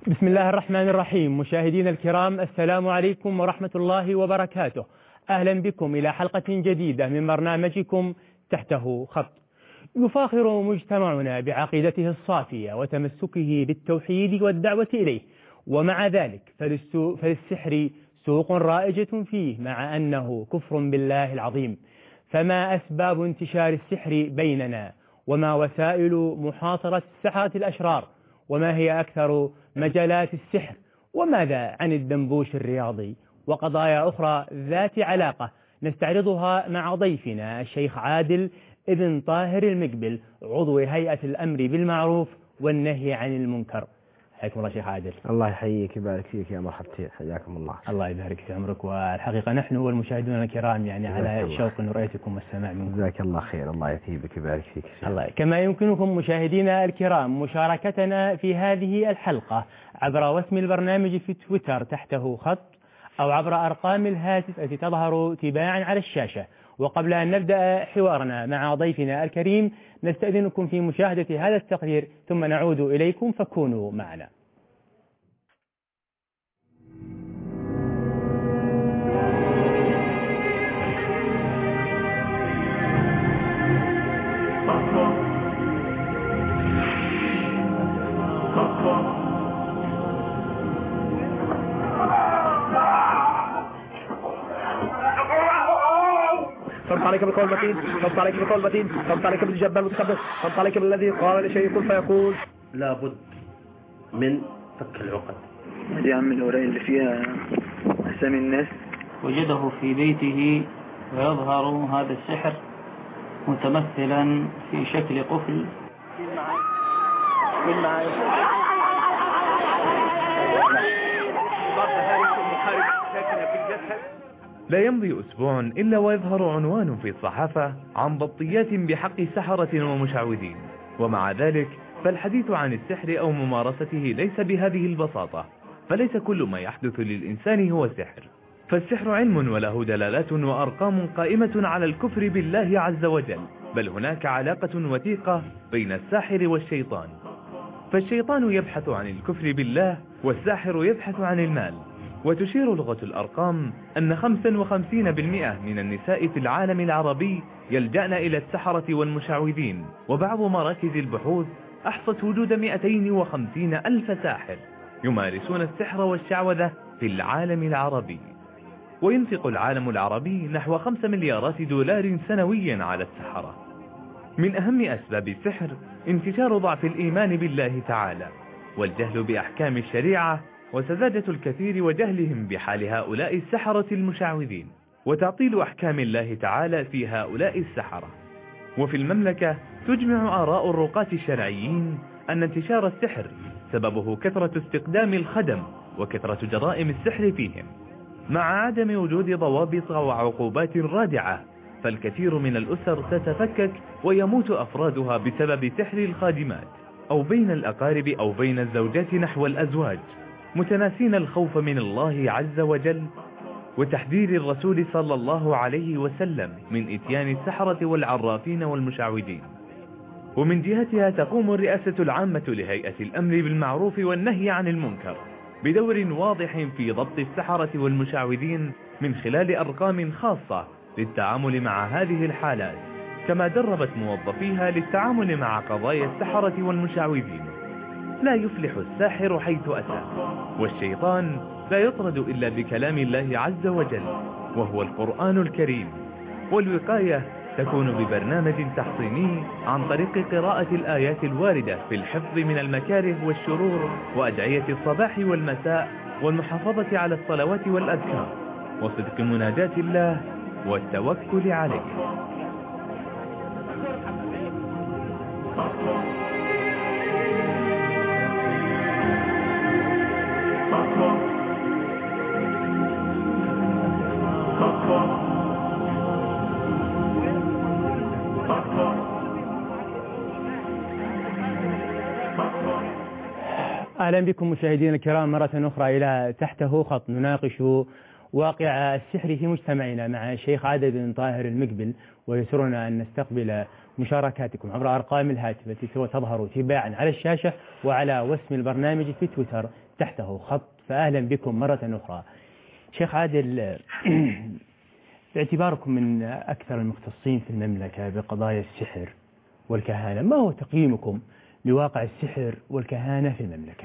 بسم الله الرحمن الرحيم. مشاهدينا الكرام، السلام عليكم ورحمة الله وبركاته. أهلا بكم إلى حلقة جديدة من برنامجكم تحته خط. يفاخر مجتمعنا بعقيدته الصافية وتمسكه بالتوحيد والدعوة إليه، ومع ذلك فللسحر سوق رائجة فيه، مع أنه كفر بالله العظيم. فما أسباب انتشار السحر بيننا؟ وما وسائل محاصرة السحرة الأشرار؟ وما هي أكثر مجالات السحر؟ وماذا عن الدنبوش الرياضي؟ وقضايا أخرى ذات علاقة نستعرضها مع ضيفنا الشيخ عادل ابن طاهر المقبل، عضو هيئة الأمر بالمعروف والنهي عن المنكر. حياكم الله شيخ عادل. الله يحييك ويبارك فيك يا مرحبتين، حياكم الله. الله يبارك في عمرك. والحقيقة نحن والمشاهدون الكرام يعني على شوق رؤيتكم والسماع منكم. جزاك الله خير، الله يثيبك ويبارك فيك. الله. كما يمكنكم مشاهدينا الكرام مشاركتنا في هذه الحلقة عبر وسم البرنامج في تويتر تحته خط، أو عبر أرقام الهاتف التي تظهر تباعا على الشاشة. وقبل أن نبدأ حوارنا مع ضيفنا الكريم نستأذنكم في مشاهدة هذا التقرير، ثم نعود إليكم، فكونوا معنا. فانت عليك بالقول المتين، فانت عليك بالقول المتين، فانت عليك بالجبار المتكبر، فانت عليك بالذي قال لشيء كن فيقول. لابد من فك العقد. هذه عم الأوراق اللي فيها أسامي الناس. وجده في بيته ويظهر هذا السحر متمثلا في شكل قفل. لا يمضي أسبوع إلا ويظهر عنوان في الصحافة عن ضبطيات بحق سحرة ومشعوذين، ومع ذلك فالحديث عن السحر أو ممارسته ليس بهذه البساطة، فليس كل ما يحدث للإنسان هو سحر، فالسحر علم وله دلالات وأرقام قائمة على الكفر بالله عز وجل، بل هناك علاقة وثيقة بين الساحر والشيطان، فالشيطان يبحث عن الكفر بالله والساحر يبحث عن المال. وتشير لغة الأرقام أن 55% من النساء في العالم العربي يلجأن إلى السحرة والمشعوذين، وبعض مراكز البحوث أحصت وجود 250 ألف ساحر يمارسون السحر والشعوذة في العالم العربي. وينفق العالم العربي نحو 5 مليارات دولار سنويا على السحرة. من أهم أسباب السحر انتشار ضعف الإيمان بالله تعالى، والجهل بأحكام الشريعة، وسذاجة الكثير وجهلهم بحال هؤلاء السحرة المشعوذين، وتعطيل أحكام الله تعالى في هؤلاء السحرة. وفي المملكة تجمع آراء الرقاة الشرعيين أن انتشار السحر سببه كثرة استقدام الخدم وكثرة جرائم السحر فيهم، مع عدم وجود ضوابط وعقوبات رادعة، فالكثير من الأسر تتفكك ويموت أفرادها بسبب سحر الخادمات، أو بين الأقارب أو بين الزوجات نحو الأزواج، متناسين الخوف من الله عز وجل وتحذير الرسول صلى الله عليه وسلم من إتيان السحرة والعرافين والمشعوذين. ومن جهتها تقوم الرئاسة العامة لهيئة الأمر بالمعروف والنهي عن المنكر بدور واضح في ضبط السحرة والمشعوذين من خلال أرقام خاصة للتعامل مع هذه الحالات، كما دربت موظفيها للتعامل مع قضايا السحرة والمشعوذين. لا يفلح الساحر حيث أتى، والشيطان لا يطرد إلا بكلام الله عز وجل وهو القرآن الكريم. والوقاية تكون ببرنامج تحصيني عن طريق قراءة الآيات الواردة في الحفظ من المكاره والشرور، وأدعية الصباح والمساء، والمحافظة على الصلوات والأذكار، وصدق مناجاة الله والتوكل عليه. أهلا بكم مشاهدينا الكرام مرة أخرى إلى تحته خط، نناقش واقع السحر في مجتمعنا مع الشيخ عادل بن طاهر المقبل، ويسرنا أن نستقبل مشاركاتكم عبر أرقام الهاتف التي تظهر تباعا على الشاشة وعلى وسم البرنامج في تويتر تحته خط. فأهلا بكم مرة أخرى. شيخ عادل، باعتباركم من أكثر المختصين في المملكة بقضايا السحر والكهانة، ما هو تقييمكم لواقع السحر والكهانة في المملكة؟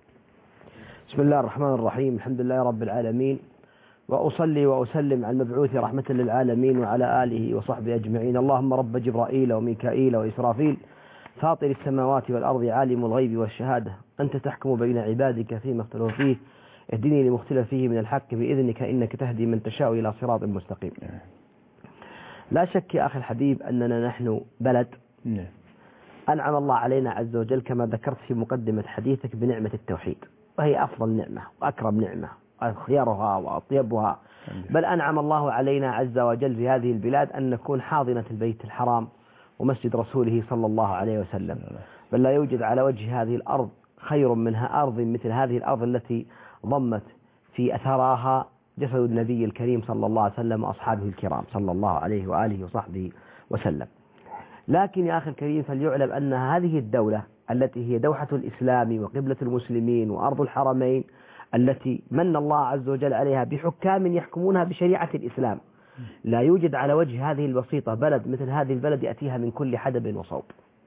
بسم الله الرحمن الرحيم، الحمد لله رب العالمين، وأصلي وأسلم على المبعوث رحمة للعالمين وعلى آله وصحبه أجمعين. اللهم رب جبرائيل وميكائيل وإسرافيل فاطر السماوات والأرض عالم الغيب والشهادة، أنت تحكم بين عبادك فيما اختلفوا فيه، اهدني لما اختلف فيه من الحق بإذنك إنك تهدي من تشاء إلى صراط مستقيم. لا شك يا أخي الحبيب أننا نحن بلد أنعم الله علينا عز وجل كما ذكرت في مقدمة حديثك بنعمة التوحيد، وهي أفضل نعمة وأكرم نعمة وخيارها وأطيبها. بل أنعم الله علينا عز وجل في هذه البلاد أن نكون حاضنة البيت الحرام ومسجد رسوله صلى الله عليه وسلم. بل لا يوجد على وجه هذه الأرض خير منها أرض مثل هذه الأرض التي ضمت في أثراها جسد النبي الكريم صلى الله عليه وسلم وأصحابه الكرام صلى الله عليه وآله وصحبه وسلم. لكن يا أخي الكريم فليعلم أن هذه الدولة التي هي دوحة الإسلام وقبلة المسلمين وأرض الحرمين التي من الله عز وجل عليها بحكام يحكمونها بشريعة الإسلام، لا يوجد على وجه هذه البسيطة بلد مثل هذه البلد يأتيها من كل حدب وصوب.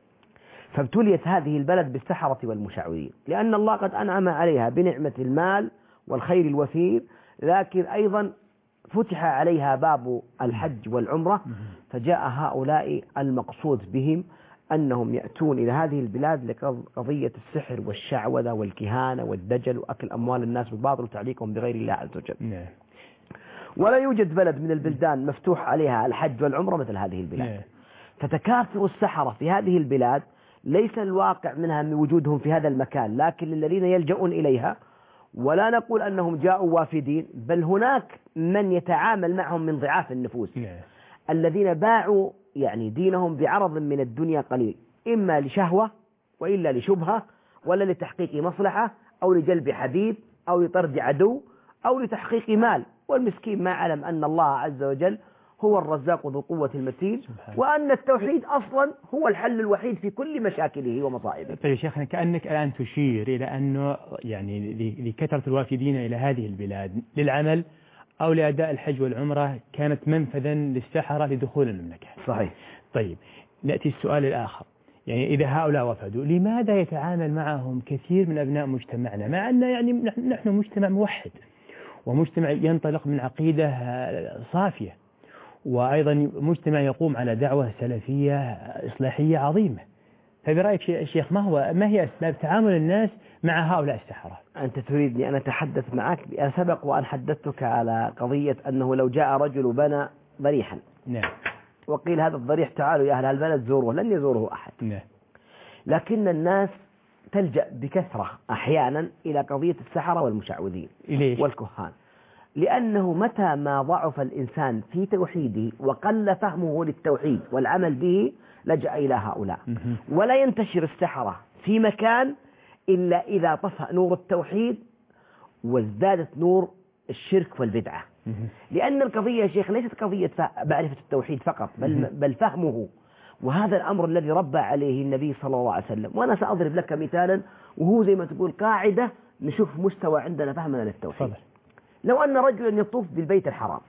فابتليت هذه البلد بالسحرة والمشعوذين، لأن الله قد أنعم عليها بنعمة المال والخير الوفير، لكن أيضا فتح عليها باب الحج والعمرة، فجاء هؤلاء المقصود بهم أنهم يأتون إلى هذه البلاد لقضية السحر والشعوذة والكهانة والدجل وأكل أموال الناس بالباطل وتعليقهم بغير الله عز وجل. ولا يوجد بلد من البلدان مفتوح عليها الحج والعمرة مثل هذه البلاد. فتكاثر السحرة في هذه البلاد ليس الواقع منها من وجودهم في هذا المكان، لكن للذين يلجؤون إليها. ولا نقول أنهم جاءوا وافدين، بل هناك من يتعامل معهم من ضعاف النفوس الذين باعوا يعني دينهم بعرض من الدنيا قليل، إما لشهوة وإلا لشبهة ولا لتحقيق مصلحة أو لجلب حبيب أو لطرد عدو أو لتحقيق مال. والمسكين ما علم أن الله عز وجل هو الرزاق ذو القوة المتين، وأن التوحيد أصلا هو الحل الوحيد في كل مشاكله ومصائبه. طيب شيخنا، كأنك الآن تشير إلى أنه يعني لكثرة الوافدين إلى هذه البلاد للعمل أو لأداء الحج والعمرة كانت منفذا للسحرة لدخول المملكة. صحيح. طيب نأتي السؤال الآخر، يعني إذا هؤلاء وفدوا لماذا يتعامل معهم كثير من أبناء مجتمعنا، مع أن يعني نحن مجتمع موحد ومجتمع ينطلق من عقيدة صافية، وأيضا مجتمع يقوم على دعوة سلفية إصلاحية عظيمة. فبرأيك يا شيخ ما هي أسباب تعامل الناس مع هؤلاء السحرة؟ أنت تريدني أن أتحدث معك؟ أنا سبق وأن حدثتك على قضية أنه لو جاء رجل بنى ضريحا وقيل هذا الضريح تعالوا يا أهل البلد زوروه، لن يزوره أحد. لكن الناس تلجأ بكثرة أحيانا إلى قضية السحرة والمشعوذين والكهان، لأنه متى ما ضعف الإنسان في توحيده وقل فهمه للتوحيد والعمل به لجأ إلى هؤلاء. ولا ينتشر السحرة في مكان إلا إذا طفأ نور التوحيد وازدادت نور الشرك والبدعة. لأن القضية يا شيخ ليست قضية معرفة التوحيد فقط، بل فهمه، وهذا الأمر الذي ربى عليه النبي صلى الله عليه وسلم. وأنا سأضرب لك مثالا، وهو زي ما تقول قاعدة نشوف مستوى عندنا فهمنا للتوحيد. لو أن رجلا يطوف بالبيت الحرام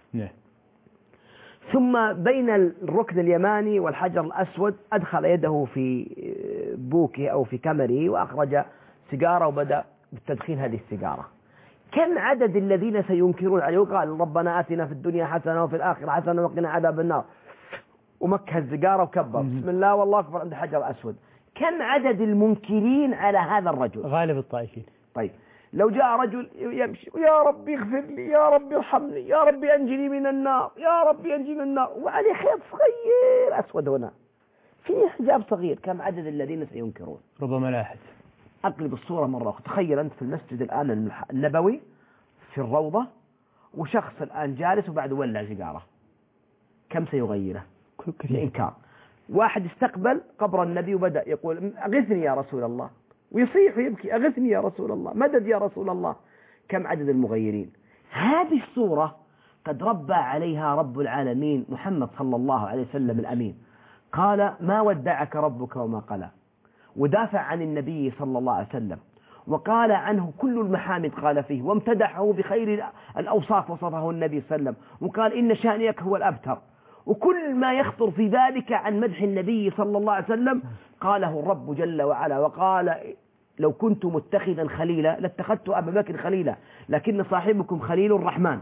ثم بين الركن اليماني والحجر الأسود أدخل يده في بوكه أو في كمره وأخرج سيجارة وبدأ بالتدخين هذه السيجارة، كم عدد الذين سينكرون عليه وقال ربنا آتنا في الدنيا حسنة وفي الآخرة حسنة وقنا عذاب النار، ومكه السيجارة وكبر بسم الله والله أكبر عند الحجر الأسود؟ كم عدد المنكرين على هذا الرجل؟ غالب الطائفين. طيب لو جاء رجل يمشي يا رب اغفر لي، يا رب ارحمني، يا رب انجني من النار، يا رب انجني من النار، وعليه خيط صغير أسود هنا فيه حجاب صغير، كم عدد الذين سينكرون؟ ربما لا أحد. أقلب الصورة مرة أخرى، تخيل أنت في المسجد الآن النبوي في الروضة وشخص الآن جالس وبعد ولع سيجارة، كم سيغيره؟ الإنكار. واحد استقبل قبر النبي وبدأ يقول أغثني يا رسول الله، ويصيح ويبكي أغثني يا رسول الله، مدد يا رسول الله، كم عدد المغيرين؟ هذه الصورة قد ربى عليها رب العالمين محمد صلى الله عليه وسلم الأمين، قال ما ودعك ربك وما قلى، ودافع عن النبي صلى الله عليه وسلم، وقال عنه كل المحامد قال فيه، وامتدحه بخير الأوصاف وصفه النبي صلى الله عليه وسلم، وقال إن شانئك هو الأبتر، وكل ما يخطر في ذلك عن مدح النبي صلى الله عليه وسلم قاله الرب جل وعلا. وقال لو كنت متخذا خليلا لاتخذت أبا بكر خليلا لكن صاحبكم خليل الرحمن.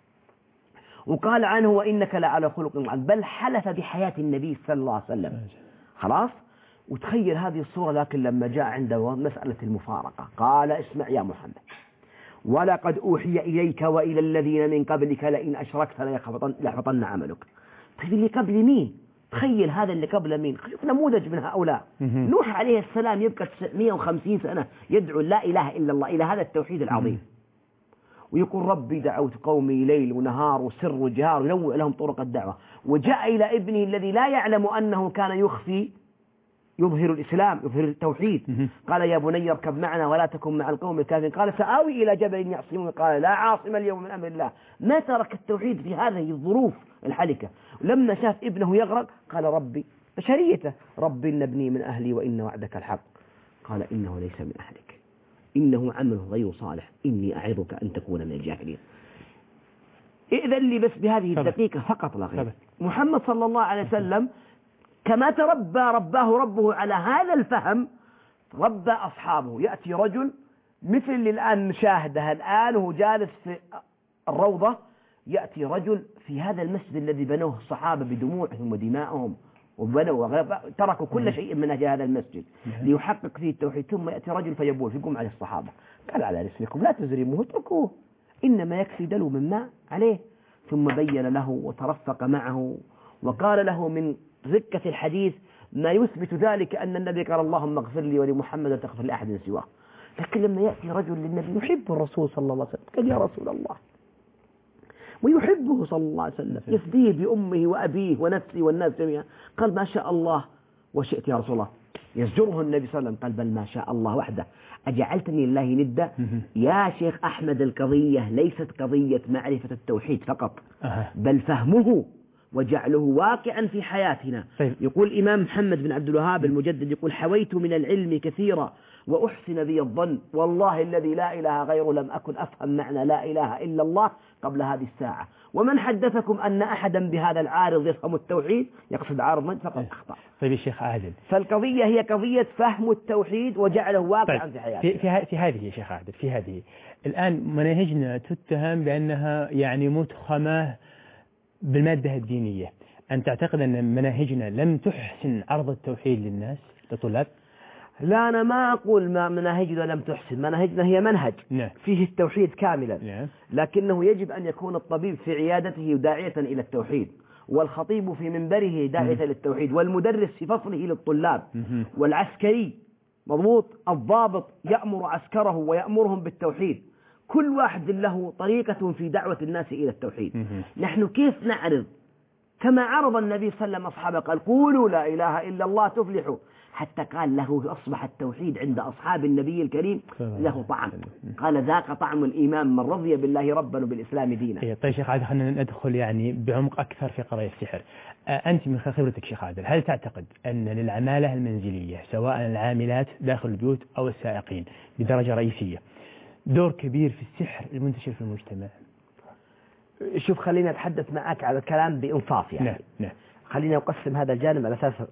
وقال عنه وإنك لعلى خلق عظيم، بل حلف بحياة النبي صلى الله عليه وسلم. خلاص. وتخيل هذه الصورة، لكن لما جاء عند مسألة المفارقة قال اسمع يا محمد، ولقد أوحي إليك وإلى الذين من قبلك لئن أشركت ليحبطن عملك. طيب اللي قبل مين؟ تخيل هذا اللي قبل مين؟ شوف نموذج من هؤلاء. نوح عليه السلام يبقى 950 سنة يدعو لا إله إلا الله، إلى هذا التوحيد العظيم، ويقول ربي دعوت قومي ليل ونهار وسر وجهار، ينوع لهم طرق الدعوة. وجاء إلى ابنه الذي لا يعلم أنه كان يخفي يظهر الإسلام، يظهر التوحيد. قال يا بني اركب معنا ولا تكن مع القوم الكافرين. قال سآوي إلى جبل يعصمون. قال لا عاصم اليوم من أمر الله. ما ترك التوحيد في هذه الظروف الحلكة. لما شاف ابنه يغرق قال ربي بشريته، ربي إن ابني من أهلي وإن وعدك الحق. قال إنه ليس من أهلك، إنه عمل غير صالح، إني أعظك أن تكون من الجاهلين. إذن لي بس بهذه الدقيقة فقط لا غير. محمد صلى الله عليه وسلم كما رباه ربه على هذا الفهم ربى أصحابه. يأتي رجل مثل اللي الآن نشاهده الآن وهو جالس في الروضة، يأتي رجل في هذا المسجد الذي بنوه الصحابة بدموعهم ودمائهم، وبنوا تركوا كل شيء من أجل هذا المسجد ليحقق فيه التوحيد، ثم يأتي رجل فيبول فيقوم على الصحابة قال على رسلكم لا تزرموه اتركوه، إنما يكفي دلو من ماء عليه. ثم بين له وترفق معه وقال له من ركة الحديث ما يثبت ذلك أن النبي قال اللهم اغفر لي ولمحمد لا تغفر لأحد سواه. لكن لما يأتي رجل للنبي يحب الرسول صلى الله عليه وسلم قال يا رسول الله، ويحبه صلى الله عليه وسلم، يفديه بأمه وأبيه ونفسه والناس جميعا، قال ما شاء الله وشئت يا رسول الله. يزجره النبي صلى الله عليه وسلم قال بل ما شاء الله وحده، أجعلتني لله ندا؟ يا شيخ أحمد القضية ليست قضية معرفة التوحيد فقط، بل فهمه وجعله واقعا في حياتنا. يقول الإمام محمد بن عبد الوهاب المجدد يقول حويت من العلم كثيرا وأحسن بي الظن، والله الذي لا إله غيره لم أكن أفهم معنى لا إله إلا الله قبل هذه الساعة. ومن حدثكم أن أحدا بهذا العارض يفهم التوحيد يقصد عارض من فقط أخطأ. طيب يا شيخ عادل، فالقضية هي قضية فهم التوحيد وجعله واقعا في حياتنا. في هذه يا شيخ عادل، في هذه الآن مناهجنا تتهم بأنها يعني متخمة بالمادة الدينية. أن تعتقد أن مناهجنا لم تحسن عرض التوحيد للناس للطلاب؟ لا، أنا ما أقول ما مناهجنا لم تحسن، مناهجنا هي منهج فيه التوحيد كاملا، لكنه يجب أن يكون الطبيب في عيادته داعية إلى التوحيد، والخطيب في منبره داعية للتوحيد، والمدرس في فصله للطلاب، والعسكري مضبوط الضابط يأمر عسكره ويأمرهم بالتوحيد. كل واحد له طريقة في دعوة الناس إلى التوحيد. نحن كيف نعرض كما عرض النبي صلى الله عليه وسلم أصحابه قال قولوا لا إله إلا الله تفلحوا، حتى قال له أصبح التوحيد عند أصحاب النبي الكريم له طعم، قال ذاق طعم الإيمان من رضي بالله ربا وبالإسلام دينا. طيب شيخ عادل، خلينا ندخل يعني بعمق أكثر في قضايا السحر. أنت من خبرتك شيخ عادل، هل تعتقد أن للعمالة المنزلية سواء العاملات داخل البيوت أو السائقين بدرجة رئيسية دور كبير في السحر المنتشر في المجتمع؟ شوف خليني أتحدث معك على الكلام بإنصاف يعني. نعم. خليني أقسم هذا الجانب على 3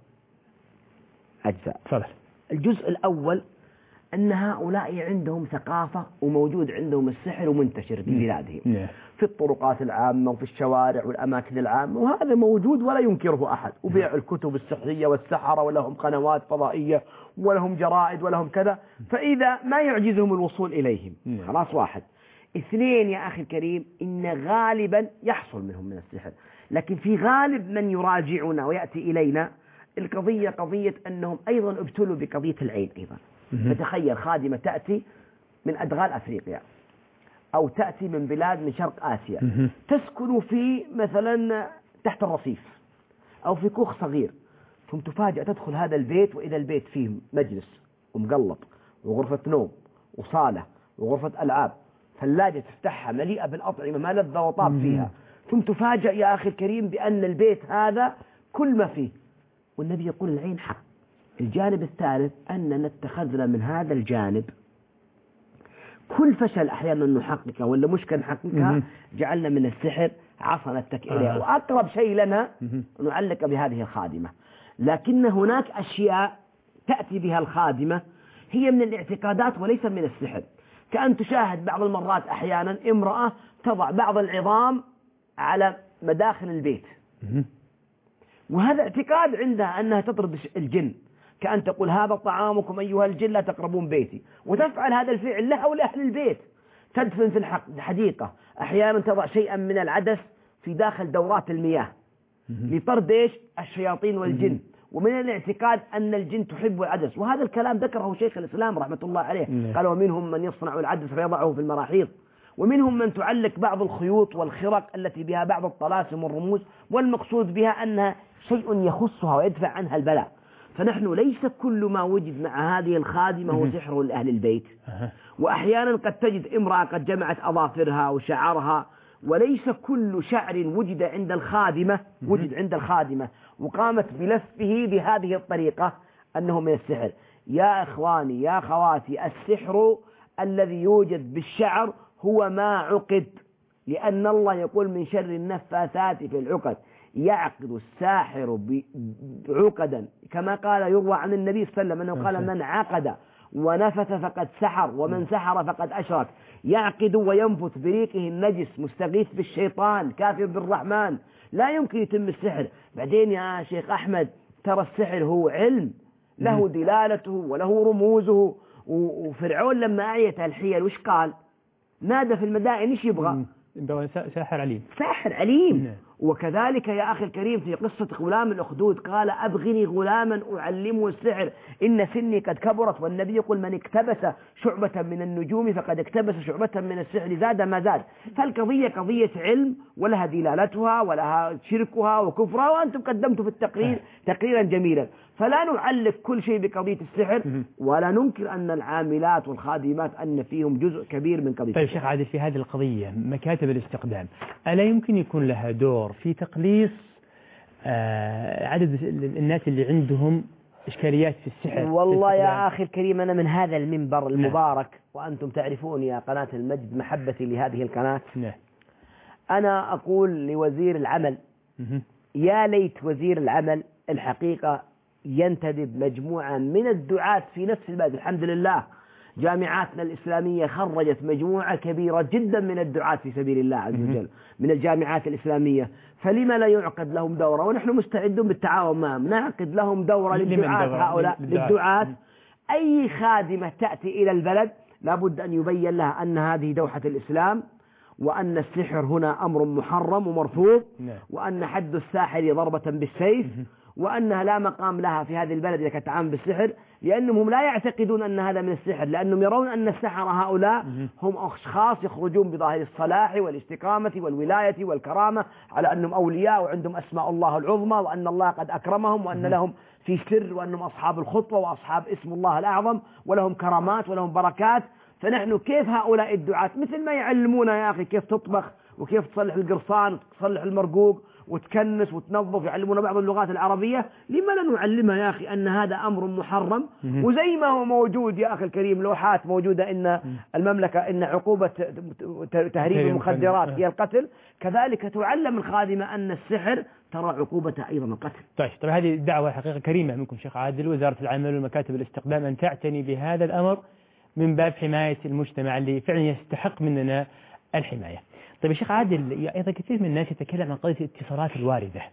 أجزاء. فضل. الجزء الأول أن هؤلاء عندهم ثقافة وموجود عندهم السحر ومنتشر في بلادهم في الطرقات العامة وفي الشوارع والأماكن العامة، وهذا موجود ولا ينكره أحد، وبيع الكتب السحرية والسحرة، ولهم قنوات فضائية ولهم جرائد ولهم كذا، فإذا ما يعجزهم الوصول إليهم خلاص. 1. 2 يا أخي الكريم، إن غالبا يحصل منهم من السحر، لكن في غالب من يراجعنا ويأتي إلينا القضية قضية أنهم أيضا ابتلوا بقضية العين أيضا. فتخيل خادمة تأتي من أدغال أفريقيا أو تأتي من بلاد من شرق آسيا، تسكن في مثلا تحت الرصيف أو في كوخ صغير، ثم تفاجأ تدخل هذا البيت وإذا البيت فيه مجلس ومقلط وغرفة نوم وصالة وغرفة ألعاب، ثلاجة تفتحها مليئة بالأطعمة ما لذ وطاب فيها، ثم تفاجأ يا أخي الكريم بأن البيت هذا كل ما فيه. والنبي يقول العين حق. الجانب الثالث أننا اتخذنا من هذا الجانب كل فشل أحيانا نحققه ولا مشكلة نحققها جعلنا من السحر عصا نتكئ إليها. وأقرب شيء لنا نعلق بهذه الخادمة. لكن هناك أشياء تأتي بها الخادمة هي من الاعتقادات وليس من السحر. كأن تشاهد بعض المرات أحيانا امرأة تضع بعض العظام على مداخل البيت، وهذا اعتقاد عندها أنها تطرد الجن، كأن تقول هذا طعامكم أيها الجن لا تقربون بيتي، وتفعل هذا الفعل لها ولأهل البيت. تدفن في الحديقة، أحيانا تضع شيئا من العدس في داخل دورات المياه لطرد إيش؟ الشياطين والجن. ومن الاعتقاد أن الجن تحب العدس، وهذا الكلام ذكره شيخ الإسلام رحمة الله عليه، قال ومنهم من يصنع العدس فيضعه في المراحيض، ومنهم من تعلق بعض الخيوط والخرق التي بها بعض الطلاسم والرموز، والمقصود بها أنها شيء يخصها ويدفع عنها البلاء. فنحن ليس كل ما وجد مع هذه الخادمة هو سحر لأهل البيت. وأحيانا قد تجد امرأة قد جمعت أظافرها وشعرها، وليس كل شعر وجد عند الخادمة وقامت بلفه بهذه الطريقة أنه من السحر. يا إخواني يا خواتي، السحر الذي يوجد بالشعر هو ما عقد، لأن الله يقول من شر النفاثات في العقد. يعقد الساحر عقدا، كما قال يروى عن النبي صلى الله عليه وسلم أنه قال من عقد ونفث فقد سحر ومن سحر فقد أشرك. يعقد وينفث بريقه النجس، مستغيث بالشيطان، كافر بالرحمن، لا يمكن يتم السحر. بعدين يا شيخ أحمد ترى السحر هو علم له دلالته وله رموزه. وفرعون لما أعيت الحيل وش قال؟ نادى في المدائن ايش يبغى؟ ساحر عليم. وكذلك يا أخي الكريم في قصة غلام الأخدود قال أبغني غلاما أعلمه السحر إن سني قد كبرت. والنبي يقول من اكتبس شعبة من النجوم فقد اكتبس شعبة من السحر زاد ما زاد. فالقضية قضية علم ولها دلالتها ولها شركها وكفرها، وأنتم قدمتوا في التقرير تقريرا جميلا. فلا نعلق كل شيء بقضية السحر، ولا ننكر أن العاملات والخادمات أن فيهم جزء كبير من قضية. طيب شيخ عادل، في هذه القضية مكاتب الاستقدام ألا يمكن يكون لها دور في تقليص عدد الناس اللي عندهم إشكاليات في السحر؟ والله يا أخي الكريم، أنا من هذا المنبر المبارك وأنتم تعرفون يا قناة المجد محبتي لهذه القناة، أنا أقول لوزير العمل يا ليت وزير العمل الحقيقة ينتدب مجموعة من الدعاة في نفس البلد. الحمد لله جامعاتنا الإسلامية خرجت مجموعة كبيرة جدا من الدعاة في سبيل الله عز وجل من الجامعات الإسلامية، فلما لا يعقد لهم دورة؟ ونحن مستعدون بالتعاون معهم نعقد لهم دورة للدعاة هؤلاء للدعاة. أي خادمة تأتي إلى البلد لابد أن يبين لها أن هذه دوحة الإسلام، وأن السحر هنا أمر محرم ومرفوض، وأن حد الساحر ضربة بالسيف، وأنها لا مقام لها في هذه البلد إذا كانت تعامل بالسحر، لأنهم لا يعتقدون أن هذا من السحر، لأنهم يرون أن السحر هؤلاء هم أشخاص يخرجون بظاهر الصلاح والاستقامة والولاية والكرامة على أنهم أولياء وعندهم أسماء الله العظمى وأن الله قد أكرمهم وأن لهم في سر وأنهم أصحاب الخطوة وأصحاب اسم الله الأعظم ولهم كرامات ولهم بركات. فنحن كيف هؤلاء الدعاة مثل ما يعلمونا يا أخي كيف تطبخ وكيف تصلح القرصان وتصلح المرقوق وتكنس وتنظف، يعلمونا بعض اللغات العربية، لما لا نعلمها يا أخي أن هذا أمر محرم؟ وزي ما هو موجود يا أخي الكريم لوحات موجودة إن المملكة إن عقوبة تهريب المخدرات هي القتل، كذلك تعلم الخادمة أن السحر ترى عقوبته أيضا القتل. طيب هذه دعوة حقيقة كريمة منكم شيخ عادل، وزارة العمل والمكاتب الاستقدام أن تعتني بهذا الأمر من باب حماية المجتمع اللي فعلا يستحق مننا الحماية. طيب يا شيخ عادل، أيضا كثير من الناس يتكلم عن قضية الاتصالات الواردة.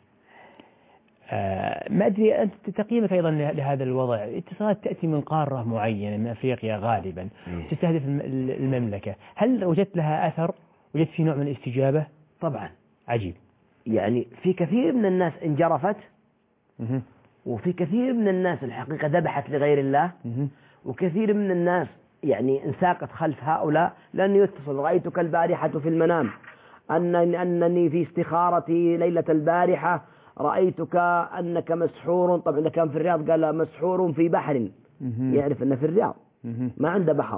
ما أدري أنت تقييمك أيضا لهذا الوضع. اتصالات تأتي من قارة معينة من أفريقيا غالبا تستهدف المملكة، هل وجدت لها أثر؟ وجدت في نوع من الاستجابة؟ طبعا عجيب. يعني في كثير من الناس انجرفت، وفي كثير من الناس الحقيقة ذبحت لغير الله، وكثير من الناس يعني انساقت خلف هؤلاء، لأنه يتصل رأيتك البارحة في المنام أنني في استخارتي ليلة البارحة رأيتك أنك مسحور. طبعا إذا كان في الرياض قال مسحور في بحر، يعرف أنه في الرياض ما عنده بحر.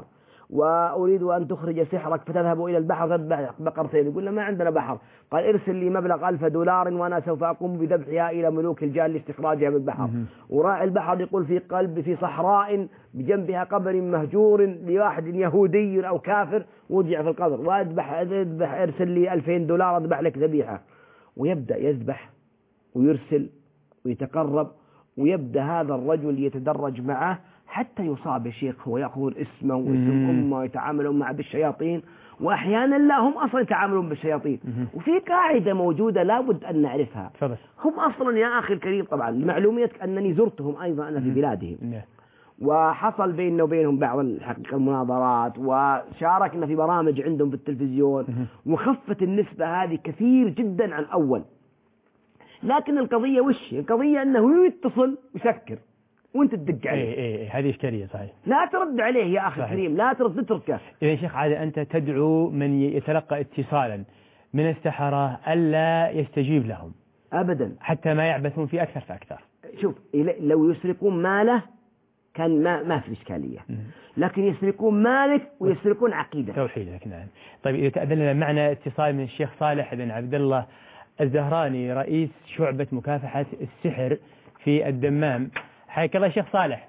وأريد أن تخرج سحرك فتذهب إلى البحر تذبح بقرتين. يقول له ما عندنا بحر. قال ارسل لي مبلغ $1000 وأنا سوف أقوم بذبحها إلى ملوك الجان لاستخراجها من البحر. وراعي البحر يقول في صحراء بجنبها قبر مهجور لواحد يهودي أو كافر وضع في القبر، وأذبح ارسل لي $2000 أذبح لك ذبيحة. ويبدأ يذبح ويرسل ويتقرب، ويبدأ هذا الرجل يتدرج معه حتى يصاب يا شيخ، هو يأخذ اسمه واسم أمه ويتعاملون معه بالشياطين، وأحيانا لا هم أصلا يتعاملون بالشياطين. وفي قاعدة موجودة لابد أن نعرفها. هم أصلا يا أخي الكريم طبعا لمعلوميتك أنني زرتهم أيضا أنا في بلادهم، وحصل بيننا وبينهم بعض الحقيقة المناظرات، وشاركنا في برامج عندهم في التلفزيون، وخفت النسبة هذه كثير جدا عن أول. لكن القضية وش؟ القضية أنه يتصل ويسكر وانت تدق عليه. هذه إشكالية صحيح. لا ترد عليه يا أخي الكريم، لا ترد، تتركه. إذا شيخ عادة أنت تدعو من يتلقى اتصالا من السحرة ألا يستجيب لهم أبدا حتى ما يعبثون فيه أكثر فأكثر. شوف لو يسرقون ماله كان ما في إشكالية، لكن يسرقون مالك ويسرقون عقيدة توحيدك. نعم. طيب إذا تأذن لنا معنا اتصال من الشيخ صالح بن عبد الله الزهراني رئيس شعبة مكافحة السحر في الدمام. حياك الله شيخ صالح.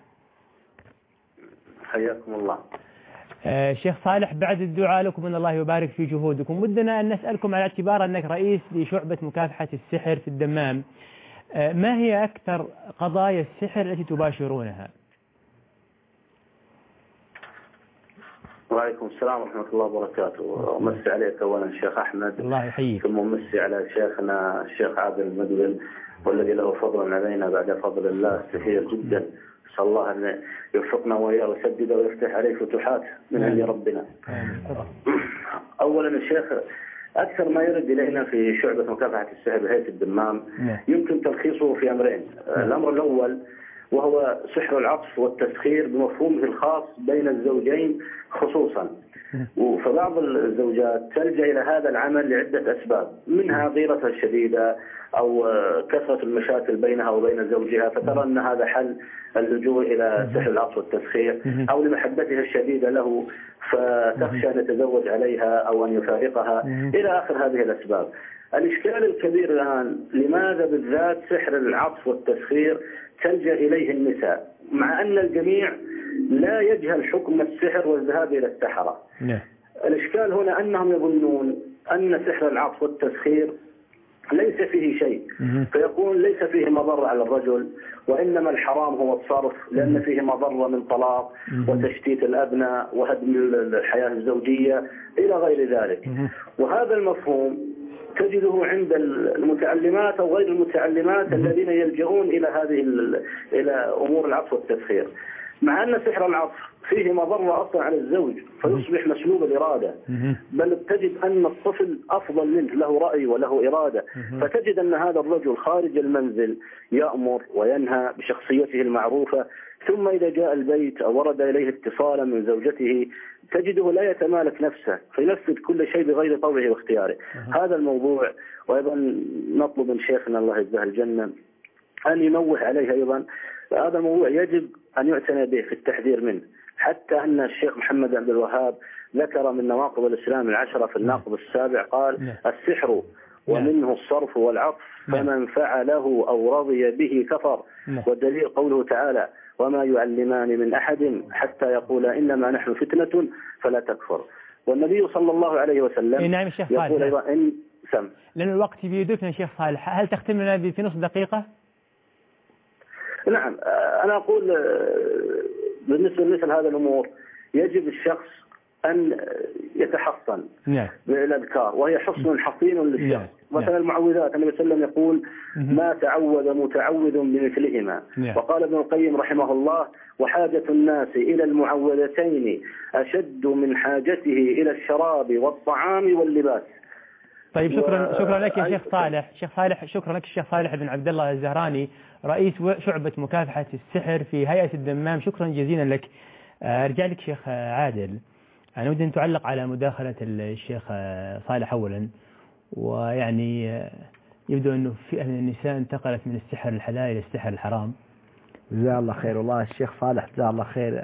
حياكم الله. شيخ صالح، بعد الدعاء لكم أن الله يبارك في جهودكم، ودنا أن نسألكم على اعتبار أنك رئيس لشعبة مكافحة السحر في الدمام، ما هي أكثر قضايا السحر التي تباشرونها؟ وعليكم السلام ورحمة الله وبركاته. ومسي عليك أولا الشيخ أحمد، الله يحييك، ثم مسي على شيخنا الشيخ عادل المدبل والذي له فضل علينا بعد فضل الله كثير جدا. نسأل الله أن يوفقنا وإياه ويسدد ويفتح عليه فتوحات من عند ربنا. أولا الشيخ، أكثر ما يرد إلينا في شعبة مكافحة السحر بهيئة الدمام يمكن تلخيصه في أمرين. الأمر الأول وهو سحر العطف والتسخير بمفهومه الخاص بين الزوجين خصوصا. فبعض الزوجات تلجأ إلى هذا العمل لعدة أسباب، منها غيرتها الشديدة أو كثرة المشاكل بينها وبين زوجها، فترى أن هذا حل اللجوء إلى سحر العطف والتسخير، أو لمحبتها الشديدة له فتخشى أن يتزوج عليها أو أن يفارقها إلى آخر هذه الأسباب. الإشكال الكبير الآن لماذا بالذات سحر العطف والتسخير تلجأ إليه النساء، مع أن الجميع لا يجهل حكم السحر والذهاب إلى السحرة. الإشكال هنا أنهم يظنون أن سحر العطف والتسخير ليس فيه شيء، فيقول ليس فيه مضرة على الرجل، وإنما الحرام هو الصرف لأن فيه مضرة من طلاق وتشتيت الأبناء وهدم الحياة الزوجية إلى غير ذلك. وهذا المفهوم تجده عند المتعلمات أو غير المتعلمات الذين يلجؤون إلى أمور العطف والتسخير، مع أن سحر العطف فيه مضرة أصلا على الزوج فيصبح مسلوب الإرادة، بل تجد أن الطفل أفضل منه، له رأي وله إرادة، فتجد أن هذا الرجل خارج المنزل يأمر وينهى بشخصيته المعروفة، ثم إذا جاء البيت أو ورد إليه اتصالا من زوجته تجده لا يتمالك نفسه فينفذ كل شيء بغير طوعه واختياره. هذا الموضوع، وأيضا نطلب من شيخنا الله يجزاه الجنة أن ينوه عليه أيضا. هذا الموضوع يجب أن يعتنى به في التحذير منه، حتى أن الشيخ محمد عبد الوهاب ذكر من نواقض الإسلام 10 في الناقض السابع قال: السحر ومنه الصرف والعطف فمن فعله أو رضي به كفر. والدليل قوله تعالى: وما يعلمان من أحد حتى يقولا إنما نحن فتنة فلا تكفر. والنبي صلى الله عليه وسلم نعم الشيخ يقول أيضا إن سم. لأن الوقت بيدركنا شيخ صالح، هل تختم لنا في نصف دقيقة؟ نعم، أنا أقول بالنسبة لمثل هذا الأمور يجب الشخص أن يتحصن بالأذكار، وهي حصن حصين للشخص. مثلا المعوذات النبي صلى الله عليه وسلم يقول: ما تعوذ متعوذ بمثلهما. وقال ابن القيم رحمه الله: وحاجة الناس إلى المعوذتين أشد من حاجته إلى الشراب والطعام واللباس. طيب شكرا لك يا شيخ صالح. شكرا لك الشيخ صالح بن عبد الله الزهراني رئيس شعبة مكافحة السحر في هيئة الدمام، شكرا جزيلا لك. أرجع لك شيخ عادل، أنا ودي أن تعلق على مداخلة الشيخ صالح أولا، ويعني يبدو أنه فئة من النساء انتقلت من السحر الحلال إلى السحر الحرام. جزاه الله خير. والله الشيخ صالح جزاه الله خير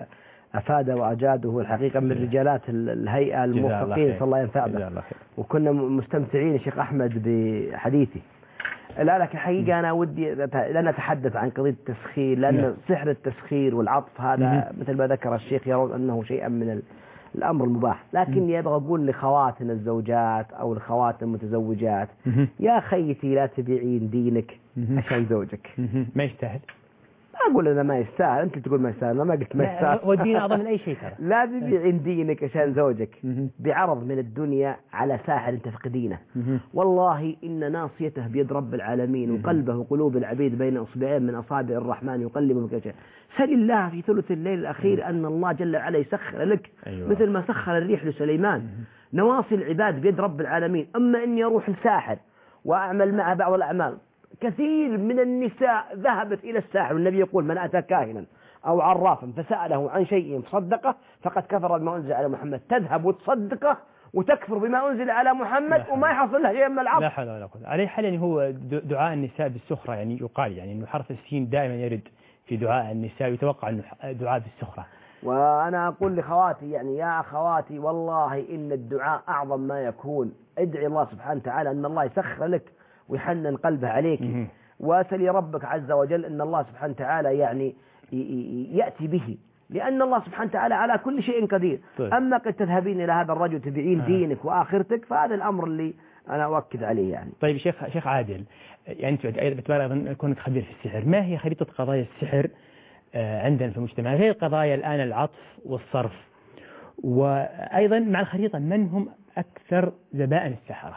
أفاد وأجاده الحقيقة من رجالات الهيئة الموفقين، صلى الله ينفع به. وكنا مستمتعين يا شيخ أحمد بحديثي. لا لك الحقيقة أنا ودي لن أتحدث عن قضية التسخير، لأن سحر التسخير والعطف هذا مثل ما ذكر الشيخ يرون أنه شيئا من الأمر المباح، لكني أبغى أقول لخواتنا الزوجات أو الخوات المتزوجات يا خيتي لا تبيعين دينك عشان زوجك. ما يستاهل. أقول أنا ما يستاهل، أنت تقول ما يستاهل، أنا ما قلت ما يستاهل. هو الدين أعظم من أي شيء ترى. لا تبيعين دينك عشان زوجك بعرض من الدنيا على ساحر تفقدينه. والله إن ناصيته بيد رب العالمين، وقلبه قلوب العبيد بين أصبعين من أصابع الرحمن يقلب كيف يشاء. سل الله في ثلث الليل الأخير أن الله جل وعلا يسخر لك مثل ما سخر الريح لسليمان. نواصي العباد بيد رب العالمين. أما إني أروح لساحر وأعمل معه بعض الأعمال، كثير من النساء ذهبت إلى الساحر، والنبي يقول من أتى كاهنا أو عرافا فسأله عن شيء فصدقه فقد كفر بما أنزل على محمد. تذهب وتصدقه وتكفر بما أنزل على محمد وما يحصل له شيء من العطف. لا حول ولا قوة. عليه حال يعني هو دعاء النساء بالسخرة، يعني يقال يعني إنه حرف السين دائما يرد في دعاء النساء، يتوقع إنه دعاء بالسخرة. وأنا أقول لخواتي يعني يا أخواتي والله إن الدعاء أعظم ما يكون. ادعي الله سبحانه وتعالى أن الله يسخر لك ويحنن قلبه عليك، واسألي ربك عز وجل أن الله سبحانه وتعالى يعني يأتي به، لأن الله سبحانه وتعالى على كل شيء قدير. طيب. أما قد تذهبين إلى هذا الرجل تبيعين دينك وآخرتك، فهذا الأمر اللي أنا أؤكد عليه يعني. طيب شيخ عادل، يعني أنت أيضا كنت خبير في السحر، ما هي خريطة قضايا السحر عندنا في المجتمع غير قضايا الآن العطف والصرف؟ وأيضا مع الخريطة من هم أكثر زبائن السحرة؟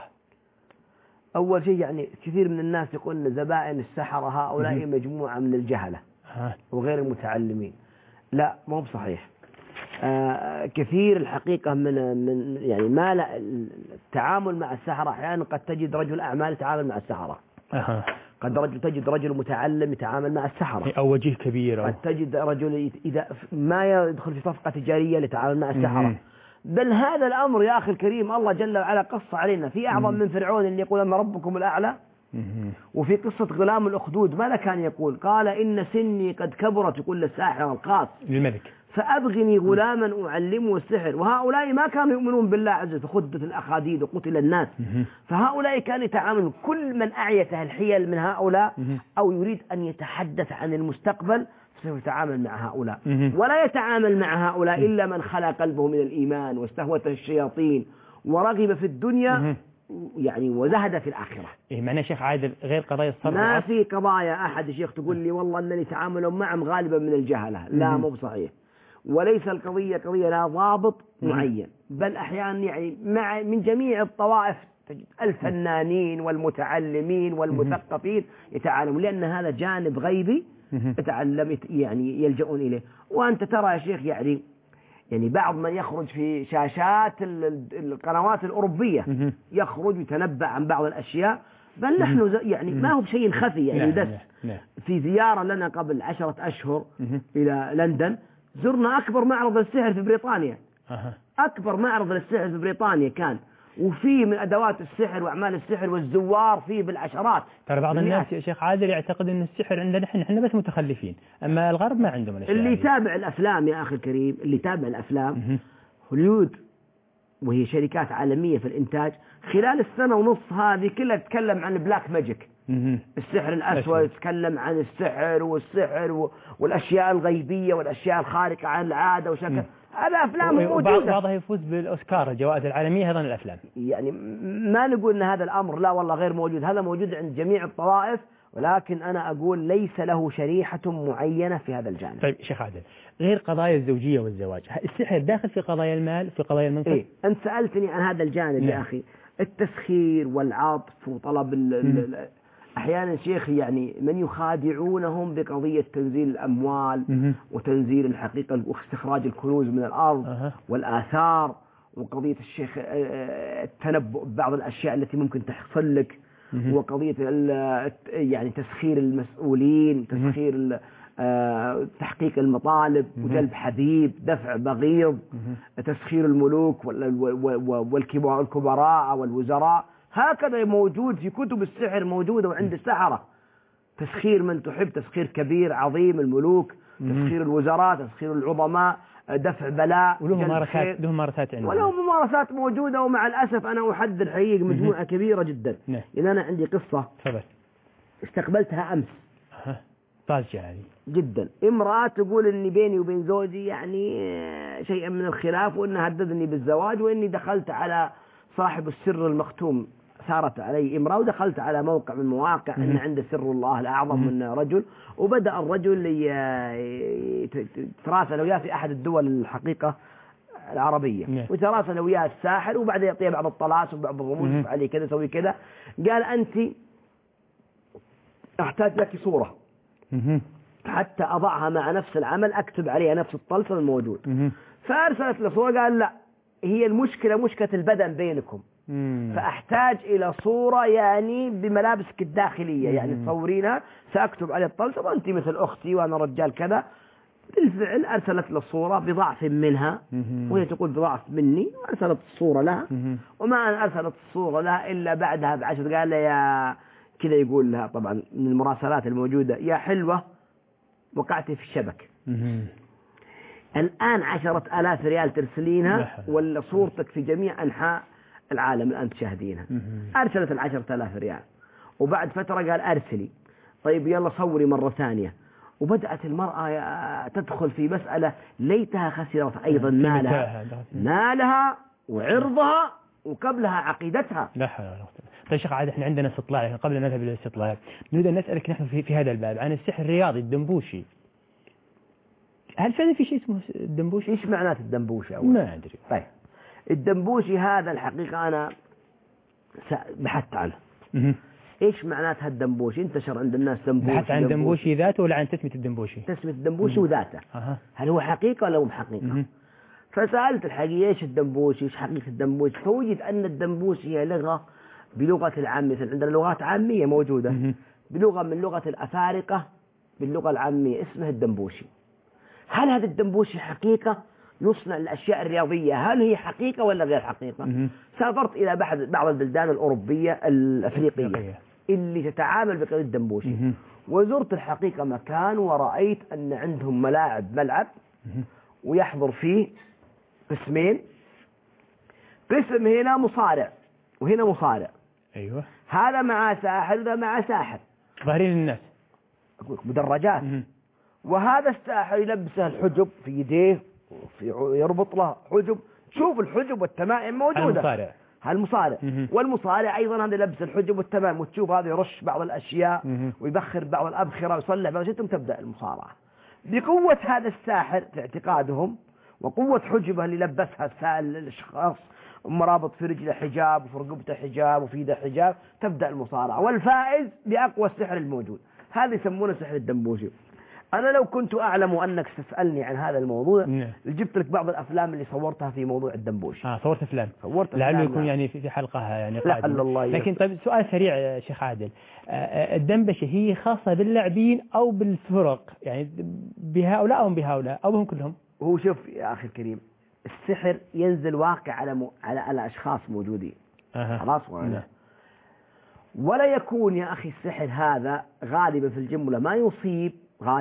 أول شيء يعني كثير من الناس يقولون زبائن السحرة هؤلاء مجموعة من الجهلة وغير المتعلمين. لا مو بصحيح. كثير الحقيقة من يعني ما لا التعامل مع السحرة أحيانا قد تجد رجل أعمال يتعامل مع السحرة، قد تجد رجل متعلم يتعامل مع السحرة، أو وجيه كبير، قد تجد رجل إذا ما يدخل في صفقة تجارية يتعامل مع السحرة. بل هذا الأمر يا أخي الكريم الله جل وعلا قص علينا في أعظم من فرعون اللي يقول أنا ربكم الأعلى. وفي قصة غلام الأخدود ماذا كان يقول؟ قال إن سني قد كبرت، يقول للساحر القاص للملك، فأبغني غلاما أعلمه السحر. وهؤلاء ما كانوا يؤمنون بالله عز وجل، فخدت الأخاديد وقتل الناس. فهؤلاء كانوا يتعاملون كل من أعيته الحيل من هؤلاء أو يريد أن يتحدث عن المستقبل سوف يتعامل مع هؤلاء. ولا يتعامل مع هؤلاء إلا من خلا قلبه من الإيمان واستهوته الشياطين ورغب في الدنيا يعني وزهد في الآخرة. معنى شيخ عادل غير قضايا الصرف ما في قضايا أحد شيخ تقول لي والله أنني تعامل معهم غالبا من الجهلة، لا مو بصحيح. وليس القضية قضية لا ضابط معين، بل أحيانا يعني من جميع الطوائف تجد الفنانين والمتعلمين والمثقفين يتعلمون، لأن هذا جانب غيبي يتعلم يعني يلجؤون إليه. وأنت ترى يا شيخ يعني بعض من يخرج في شاشات القنوات الأوروبية يخرج يتنبأ عن بعض الأشياء، بل نحن يعني ما هو بشيء خفي يعني. بس في زيارة لنا قبل 10 أشهر إلى لندن زرنا أكبر معرض للسحر في بريطانيا. أكبر معرض للسحر في بريطانيا كان، وفي من أدوات السحر وأعمال السحر والزوار فيه بالعشرات. ترى بعض الناس يا شيخ عادل يعتقد أن السحر عندنا احنا بس متخلفين، أما الغرب ما عندهم الأشياء. اللي يتابع الأفلام يا أخي الكريم، اللي يتابع الأفلام هوليود وهي شركات عالمية في الإنتاج، خلال السنة ونص هذه كلها تتكلم عن بلاك ماجيك، السحر الأسود، تتكلم عن السحر والأشياء الغيبية والأشياء الخارقة عن العادة وشكل. هذا أفلام موجودة، بعضها يفوز بالأوسكار الجوائز العالمية أيضا الأفلام. يعني ما نقول أن هذا الأمر لا والله غير موجود، هذا موجود عند جميع الطوائف، ولكن أنا أقول ليس له شريحة معينة في هذا الجانب. طيب شيخ عادل، غير قضايا الزوجية والزواج، السحر داخل في قضايا المال، في قضايا المنصب؟ إيه؟ أنت سألتني عن هذا الجانب يا أخي، التسخير والعطف وطلب أحيانا شيخ يعني من يخادعونهم بقضية تنزيل الأموال وتنزيل الحقيقة واستخراج الكنوز من الأرض والآثار، وقضية الشيخ التنبؤ ببعض الأشياء التي ممكن تحصل لك، وقضية يعني تسخير المسؤولين، تسخير تحقيق المطالب وجلب حبيب، دفع بغيض، تسخير الملوك والكبراء والوزراء. هكذا موجود في كتب السحر، موجودة وعند السحرة. تسخير من تحب، تسخير كبير عظيم الملوك، تسخير الوزراء، تسخير العظماء، دفع بلاء، ولهم ممارسات عندنا، ولهم ممارسات موجودة. ومع الأسف أنا أحذر حقيقة مجموعة كبيرة جدا. إن أنا عندي قصة استقبلتها أمس طازجة هذه جدا. امرأة تقول إني بيني وبين زوجي يعني شيئا من الخلاف، وإنه هددني بالزواج، وإني دخلت على صاحب السر المختوم، ثارت علي امرأة ودخلت على موقع من مواقع إن عنده سر الله الأعظم من رجل، وبدأ الرجل يتراسل وياه في أحد الدول الحقيقة العربية، وتراسل وياه الساحر، وبعدين يعطيه بعض الطلاسم وبعض الرموز، عليه كذا سوي كذا. قال أنت أحتاج لك صورة حتى أضعها مع نفس العمل، أكتب عليها نفس الطلسم الموجود. فأرسلت له صورة، قال لا، هي المشكلة مشكلة البدن بينكم، فأحتاج إلى صورة يعني بملابسك الداخلية، يعني تصورينها، سأكتب على الطلسم وأنت مثل أختي وأنا رجال كذا. بالفعل أرسلت له الصورة بضعف منها، وهي تقول بضعف مني، وأرسلت الصورة لها. وما أن أرسلت الصورة لها إلا بعدها ب10 قال لها يا كذا، يقول لها طبعا من المراسلات الموجودة: يا حلوة وقعتي في الشبك، الآن 10,000 ريال ترسلينها ولا صورتك في جميع أنحاء العالم الآن تشاهدينها. أرسلت 10,000 ريال، وبعد فترة قال أرسلي، طيب يلا صوري مرة ثانية. وبدأت المرأة تدخل في مسألة ليتها خسرت أيضا مالها وعرضها وقبلها عقيدتها. لا حول ولا قوة. طيب شيخ عاد احنا عندنا استطلاع، لكن قبل أن نذهب إلى الاستطلاع نريد أن نسألك نحن في هذا الباب عن السحر الرياضي الدنبوشي. هل فعلا في شيء اسمه الدنبوشي؟ ايش معنات الدنبوشي أولا؟ ما أدري. طيب الدنبوشي هذا الحقيقة أنا بحثت عنه. ايش معنات هالدنبوشي؟ انتشر عند الناس دنبوشي. بحثت عن دنبوشي ذاته ولا عن تسمية الدنبوشي؟ تسمية الدنبوشي وذاته. هل هو حقيقة ولا مو حقيقة؟ فسألت الحقيقة ايش الدنبوشي، ايش حقيقة الدنبوشي؟ فوجد أن الدنبوشي هي لغة بلغة العامية، مثل عندنا لغات عامية موجودة بلغة من لغة الأفارقة باللغة العامية اسمها الدنبوشي. هل هذا الدنبوشي حقيقة يصنع الأشياء الرياضية؟ هل هي حقيقة ولا غير حقيقة؟ سافرت إلى بعض البلدان الأوروبية الأفريقية اللي تتعامل بقضية الدنبوشي، وزرت الحقيقة مكان ورأيت أن عندهم ملعب ويحضر فيه قسمين، قسم هنا مصارع وهنا مصارع. أيوة. هذا مع ساحر وهذا مع ساحر ظاهرين للناس، مدرجات. وهذا الساحر يلبسه الحجب في يديه يربط له حجب، شوف الحجب والتمائم موجودة. المصارع والمصارع أيضا هذا يلبس الحجب والتمائم، وتشوف هذا يرش بعض الأشياء ويبخر بعض الأبخرة ويصلح بعض الأشياء، ثم تبدأ المصارعة. بقوة هذا الساحر في اعتقادهم وقوة حجبه اللي لبسها الأشخاص، مرابط في رجله حجاب وفي رقبته حجاب وفي يده حجاب، تبدأ المصارعة، والفائز بأقوى السحر الموجود. هذا يسمونه سحر الدنبوشي. أنا لو كنت أعلم أنك تسألني عن هذا الموضوع جبت لك بعض الأفلام اللي صورتها في موضوع الدنبوشي. صورت أفلام لعله يكون يعني في حلقة يعني قادمة. لكن طيب سؤال سريع يا شيخ عادل، الدنبشة هي خاصة باللاعبين أو بالفرق، يعني بهؤلاء أو بهؤلاء أو بهم كلهم؟ هو شوف يا أخي الكريم، السحر ينزل واقع على أشخاص موجودين خلاص ولا يكون يا أخي السحر هذا غالبا في الجملة ما يصيب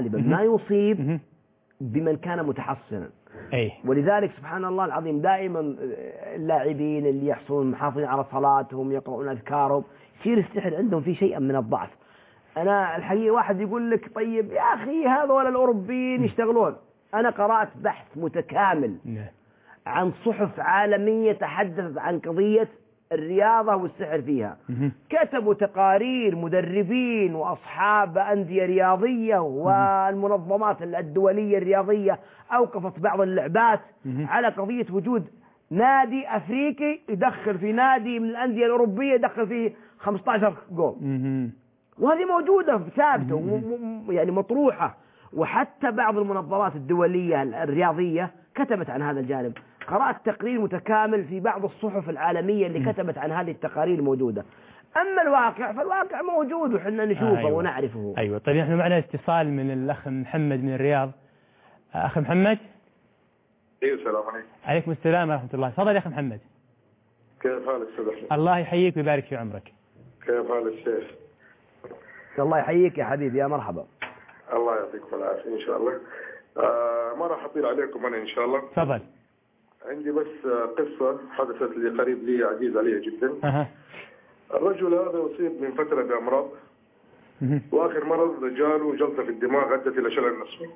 بمن كان متحصنا. ولذلك سبحان الله العظيم دائما اللاعبين اللي يحصلون محافظين على صلاتهم يقرؤون أذكارهم يصير السحر عندهم في شيء من الضعف. أنا الحقيقة واحد يقول لك طيب يا أخي هذول الأوروبيين يشتغلون، أنا قرأت بحث متكامل عن صحف عالمية تحدثت عن قضية الرياضة والسحر فيها، كتبوا تقارير مدربين وأصحاب أندية رياضية والمنظمات الدولية الرياضية أوقفت بعض اللعبات على قضية وجود نادي أفريقي يدخل في نادي من الأندية الأوروبية يدخل فيه 15 جول، وهذه موجودة ثابتة يعني مطروحة. وحتى بعض المنظمات الدولية الرياضية كتبت عن هذا الجانب. قرأت تقرير متكامل في بعض الصحف العالمية اللي كتبت عن هذه التقارير الموجودة. أما الواقع فالواقع موجود وحنا نشوفه ونعرفه. أيوة. طيب نحن معنا اتصال من الأخ محمد من الرياض. أخ محمد. أيوة السلام عليكم. عليكم السلام ورحمة الله. تفضل يا أخ محمد. كيف حالك أستاذ أحمد؟ الله يحييك ويبارك في عمرك. كيف حال الشيخ؟ الله يحييك يا حبيبي، يا مرحبا. الله يعطيكم العافية إن شاء الله. ما راح أطيل عليكم أنا إن شاء الله. تفضل. عندي بس قصة حدثت لي قريب لي عزيز علي جدا. الرجل هذا أصيب من فترة بأمراض، وآخر مرض جاله جلطة في الدماغ أدت إلى شلل نصفي.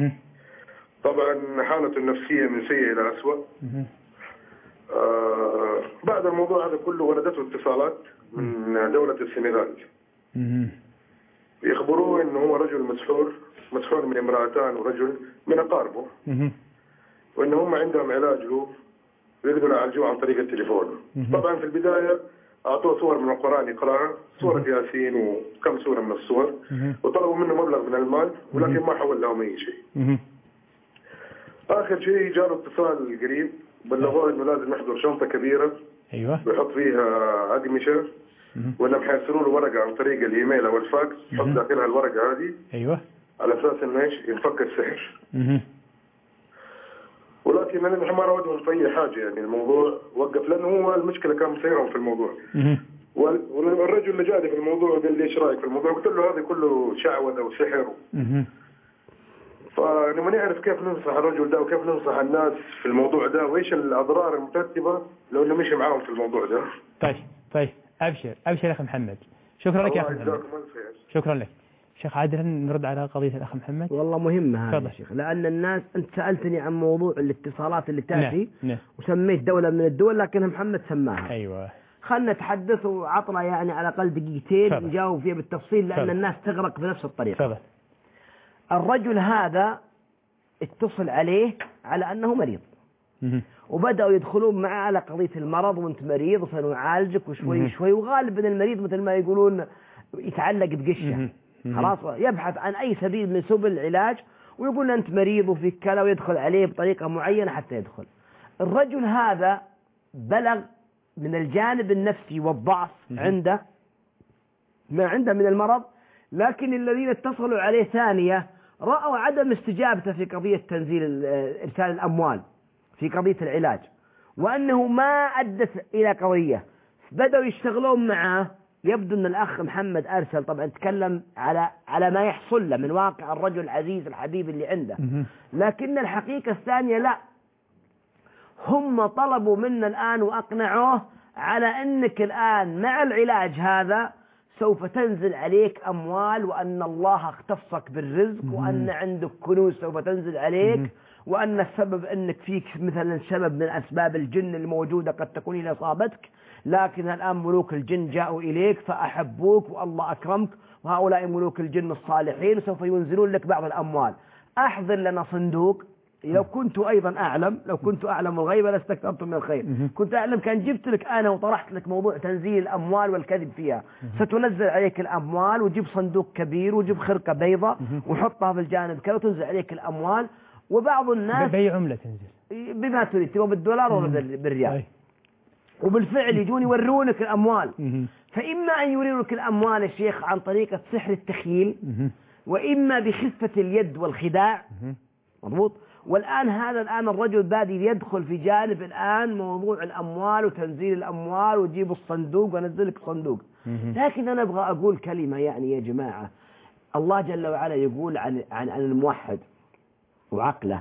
طبعا حالته النفسية من سيء إلى أسوأ. بعد الموضوع هذا كله وردته اتصالات من دولة السنغال، يخبروه إنه هو رجل مسحور من امرأتان ورجل من أقاربه، وإن هم عندهم علاج له ويقدروا يعالجوه عن طريق التليفون. طبعا في البداية أعطوه صور من القرآن يقرأها، سورة ياسين وكم سورة من الصور، وطلبوا منه مبلغ من المال، ولكن ما حول لهم أي شيء. آخر شيء جاله اتصال قريب بلغوه إنه لازم يحضر شنطة كبيرة ويحط فيها أقمشة، وإنهم حيرسلوا له ورقة عن طريق الإيميل أو الفاكس يحط داخلها الورقة هذه على أساس إنه إيش ينفك السحر. ولكن أنا ما راودهم في أي حاجة، يعني الموضوع وقف لأنه هو المشكلة كان مسيرهم في الموضوع. والرجل اللي جاني في الموضوع قال لي إيش رأيك في الموضوع؟ قلت له هذا كله شعوذة وسحر. فنبغى نعرف كيف ننصح الرجل ده وكيف ننصح الناس في الموضوع ده، وإيش الأضرار المترتبة لو إنه مشي معاهم في الموضوع ده. طيب أبشر يا أخي محمد. شكرا لك يا أخي محمد. شكرا لك. شيخ عادل، نرد على قضية الأخ محمد. والله مهمة هذا يا شيخ، لأن الناس أنت سألتني عن موضوع الاتصالات اللي تأتي. نعم. وسميت دولة من الدول لكن محمد سماها. أيوة. خلنا نتحدث وعطنا يعني على الأقل دقيقتين نجاوب فيها بالتفصيل، لأن الناس تغرق بنفس الطريقة. الرجل هذا اتصل عليه على أنه مريض، وبدأوا يدخلون معه على قضية المرض، وانت مريض وسنعالجك وشوي شوي، وغالبا المريض مثل ما يقولون يتعلق بقشة، خلاص يبحث عن أي سبيل من سبل العلاج، ويقول أنت مريض وفيك كذا، ويدخل عليه بطريقة معينة حتى يدخل. الرجل هذا بلغ من الجانب النفسي والضعف عنده ما عنده من المرض، لكن الذين اتصلوا عليه ثانية رأوا عدم استجابته في قضية تنزيل إرسال الأموال في قضية العلاج، وأنه ما أدت إلى قضية، بدأوا يشتغلون معه. يبدو أن الأخ محمد أرسل طبعا تكلم على ما يحصل له من واقع الرجل العزيز الحبيب اللي عنده، لكن الحقيقة الثانية لا، هم طلبوا منا الآن وأقنعوه على أنك الآن مع العلاج هذا سوف تنزل عليك أموال، وأن الله اختصك بالرزق، وأن عندك كنوز سوف تنزل عليك، وأن السبب أنك فيك مثلا سبب من أسباب الجن الموجودة قد تكون إلى إصابتك، لكن الآن ملوك الجن جاءوا إليك فأحبوك والله أكرمك، وهؤلاء ملوك الجن الصالحين سوف ينزلون لك بعض الأموال. أحضر لنا صندوق. لو كنت أيضا أعلم الغيب لاستكثرت من الخير، كنت أعلم كان جبت لك أنا وطرحت لك موضوع تنزيل الأموال والكذب فيها. ستنزل عليك الأموال، وجيب صندوق كبير، وجيب خرقة بيضة وحطها في الجانب كذا، وتنزل عليك الأموال. وبعض الناس بأي عملة تنزل؟ بما تريد، تبغى بالدولار ولا بالريال. وبالفعل يجون يورونك الأموال. فإما أن يورونك الأموال الشيخ عن طريقة سحر التخيل، وإما بخفة اليد والخداع. مضبوط. والآن الآن الرجل بادي يدخل في جانب الآن موضوع الأموال وتنزيل الأموال، وجيب الصندوق ونزل لك صندوق. لكن أنا أبغى أقول كلمة يعني يا جماعة، الله جل وعلا يقول عن الموحد وعقله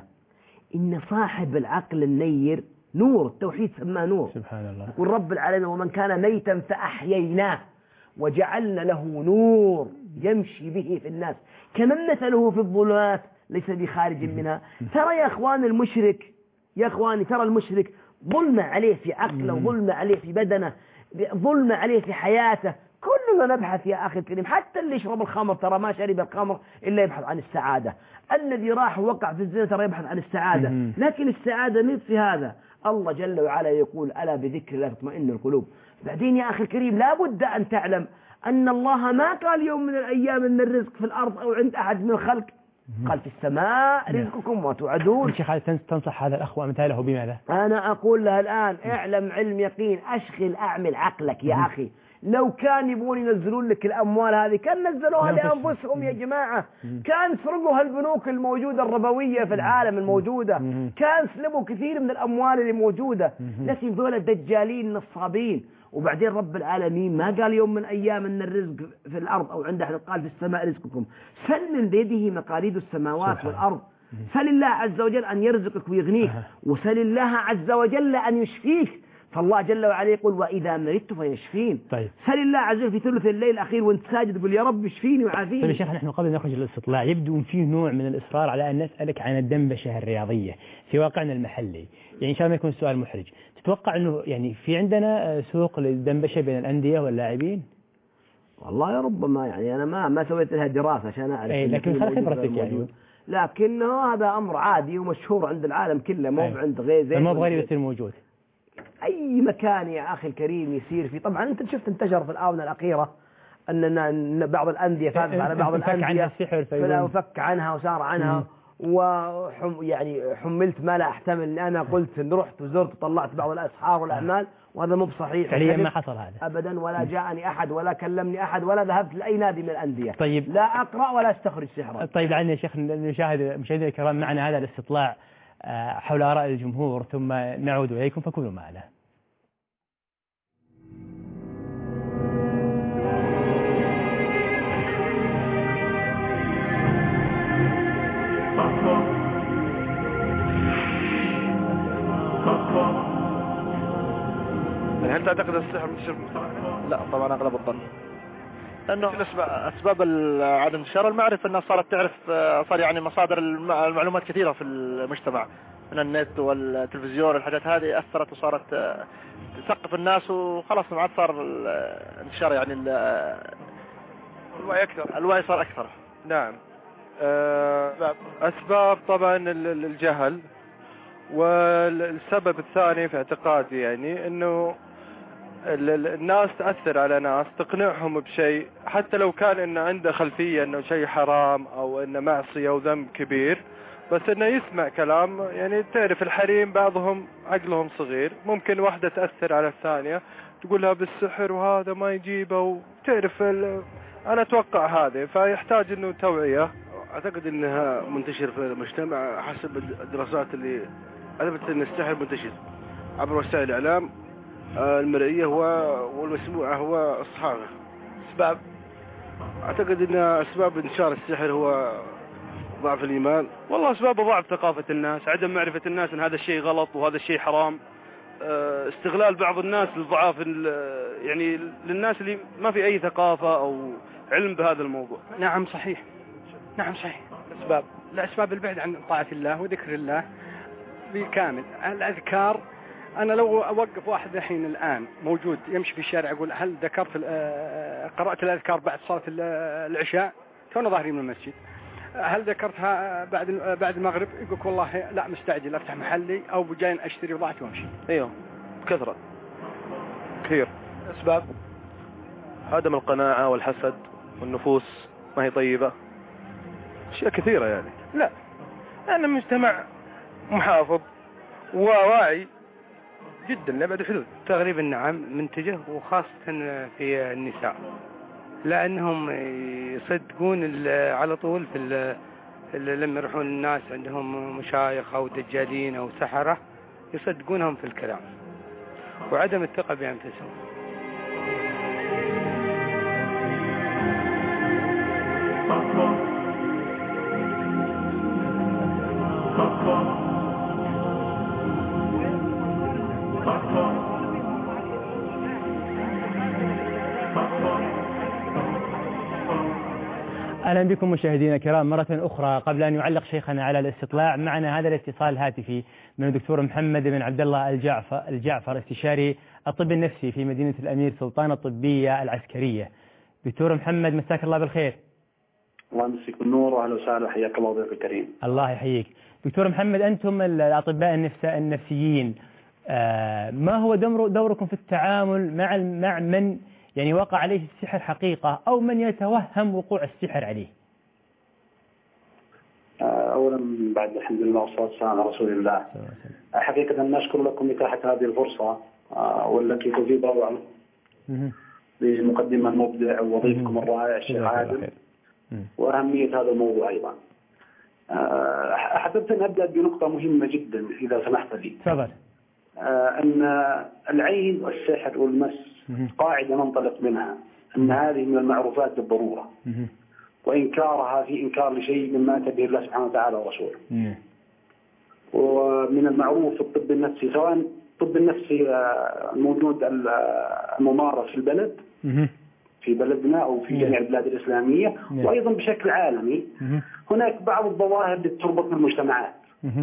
إن صاحب العقل النير نور، التوحيد سماه نور. سبحان الله. يقول رب العالمين ومن كان ميتا فأحييناه وجعلنا له نور يمشي به في الناس كمن مثله في الظلمات ليس بخارج منها. ترى يا أخوان المشرك، يا أخواني ترى المشرك ظلمة عليه في عقله، وظلمة عليه في بدنه، ظلمة عليه في حياته. كلنا نبحث يا أخي الكريم، حتى اللي يشرب الخمر ترى ما شرب الخمر إلا يبحث عن السعادة، الذي راح وقع في الزنا ترى يبحث عن السعادة. لكن السعادة مين في هذا؟ الله جل وعلا يقول ألا بذكر الله تطمئن القلوب. بعدين يا أخي الكريم لا بد أن تعلم أن الله ما قال يوم من الأيام أن الرزق في الأرض أو عند أحد من الخلق، قال في السماء رزقكم وتوعدون. شيخ تنصح هذا الأخ وأمثاله بماذا؟ أنا أقول له الآن اعلم علم يقين، أشغل أعمل عقلك يا أخي. لو كان يبون ينزلون لك الأموال هذه كان نزلوها لأنفسهم يا جماعة، كان سرقوا هالبنوك الموجودة الربوية في العالم الموجودة، كان سلبوا كثير من الأموال اللي موجودة. لكن ذولا دجالين نصابين. وبعدين رب العالمين ما قال يوم من أيام أن الرزق في الأرض أو عند أحد، قال في السماء رزقكم. سلم بيده مقاليد السماوات والأرض. سل الله عز وجل أن يرزقك ويغنيك، وسل الله عز وجل أن يشفيك، فالله جل وعلا يقول وإذا مرضت فيشفين. طيب. سل الله عز وجل في ثلث الليل الأخير وانت ساجد تقول يا رب اشفيني وعافيني. طيب يا شيخ، نحن قبل نخرج الاستطلاع يبدو فيه نوع من الإصرار على أن نسألك عن الدنبشة الرياضية في واقعنا المحلي، يعني إن شاء الله ما يكون سؤال محرج. تتوقع أنه يعني في عندنا سوق للدنبشة بين الأندية واللاعبين؟ والله ربما، يعني أنا ما سويت لها دراسة عشان أعرف. لكن خل خبرتك يعني. لكنه هذا أمر عادي ومشهور عند العالم كله، مو عند غير زي ما بغير يصير موجود أي مكان يا أخي الكريم يصير فيه. طبعا أنت شفت انتشر في الآونة الأخيرة أن بعض الأندية فازت على بعض الأندية وفك عنها وسار عنها، يعني حملت ما لا أحتمل أن أنا قلت إن رحت وزرت وطلعت بعض الأسحار والأعمال، وهذا مو بصحيح فعليا. ما حصل هذا أبدا، ولا جاءني أحد ولا كلمني أحد ولا ذهبت لأي نادي من الأندية. طيب. لا أقرأ ولا أستخرج سحرا. طيب لعلنا يا شيخ نشاهد مشاهدينا الكرام معنا هذا الاستطلاع حول آراء الجمهور ثم نعود إليكم، فكونوا معنا. هل تعتقد السحر منتشر؟ لا طبعا اغلب الظن، لانه اسباب عدم انتشار المعرفه، الناس صارت تعرف، صار يعني مصادر المعلومات كثيره في المجتمع من النت والتلفزيون، الحاجات هذه اثرت وصارت تثقف الناس، وخلاص ما عاد صار الانتشار، يعني الوعي اكثر. الوعي صار اكثر. نعم. اسباب طبعا الجهل، والسبب الثاني في اعتقادي يعني انه الناس تأثر على ناس، تقنعهم بشيء حتى لو كان انه عنده خلفية انه شيء حرام او انه معصية وذنب كبير، بس انه يسمع كلام. يعني تعرف الحريم بعضهم عقلهم صغير، ممكن واحدة تأثر على الثانية تقولها بالسحر وهذا ما يجيبه، وتعرف انا اتوقع هذا، فيحتاج انه توعية. اعتقد انها منتشر في المجتمع حسب الدراسات اللي اثبتت ان السحر منتشر عبر وسائل الاعلام المرئية والمسموعة هو الصحافة. اسباب، اعتقد ان اسباب انتشار السحر هو ضعف الايمان. والله اسبابه ضعف ثقافة الناس، عدم معرفة الناس ان هذا الشيء غلط وهذا الشيء حرام، استغلال بعض الناس للضعاف، يعني للناس اللي ما في اي ثقافة او علم بهذا الموضوع. نعم صحيح، نعم صحيح. الأسباب البعد عن طاعة الله وذكر الله بكامل. الأذكار، أنا لو أوقف واحد الحين الآن موجود يمشي في الشارع أقول هل ذكرت قرأت الأذكار بعد صلاة العشاء، تونا ظاهرين من المسجد، هل ذكرتها بعد المغرب؟ يقولك والله لا مستعجل أفتح محلي أو جاي أشتري بضاعتي وأمشي. أيوه بكثرة كثير. أسباب عدم القناعة والحسد والنفوس ما هي طيبة، أشياء كثيرة يعني. لا، أنا مجتمع محافظ وواعي جدا لأبعد الحدود. تغريب النعم منتجه، وخاصة في النساء، لأنهم يصدقون على طول لما يروحون الناس عندهم مشايخ أو دجالين أو سحرة يصدقونهم في الكلام، وعدم الثقة بأنفسهم. أهلا بكم مشاهدينا الكرام مرة أخرى. قبل أن يعلق شيخنا على الاستطلاع، معنا هذا الاتصال الهاتفي من الدكتور محمد بن عبد الله الجعفر استشاري الطب النفسي في مدينة الأمير سلطان الطبية العسكرية. دكتور محمد مساك الله بالخير. الله يمسيك بالنور، واهلا وسهلا، حياك الله ضيف الكريم. الله يحييك. دكتور محمد، أنتم الأطباء النفسيين، ما هو دوركم في التعامل مع من يعني وقع عليه السحر حقيقة أو من يتوهم وقوع السحر عليه؟ أولا بعد الحمد لله والصلاة والسلام على رسول الله. حقيقة نشكر لكم إتاحة هذه الفرصة والتي تزيد روعة بمقدمة المبدع وضيفكم الرائع الشيخ عادل وأهمية هذا الموضوع أيضا. أحببت أن أبدأ بنقطة مهمة جدا إذا سمحت لي. تفضل. أن العين والسحر والمس قاعدة ننطلق منها أن هذه من المعروفات بالضرورة، وإنكارها في إنكار لشيء مما أتى به الله سبحانه وتعالى ورسوله. ومن المعروف في الطب النفسي، سواء الطب النفسي الموجود الممارس في البلد في بلدنا أو في جميع البلاد الإسلامية وأيضا بشكل عالمي، هناك بعض الظواهر التي تربط بالمجتمعات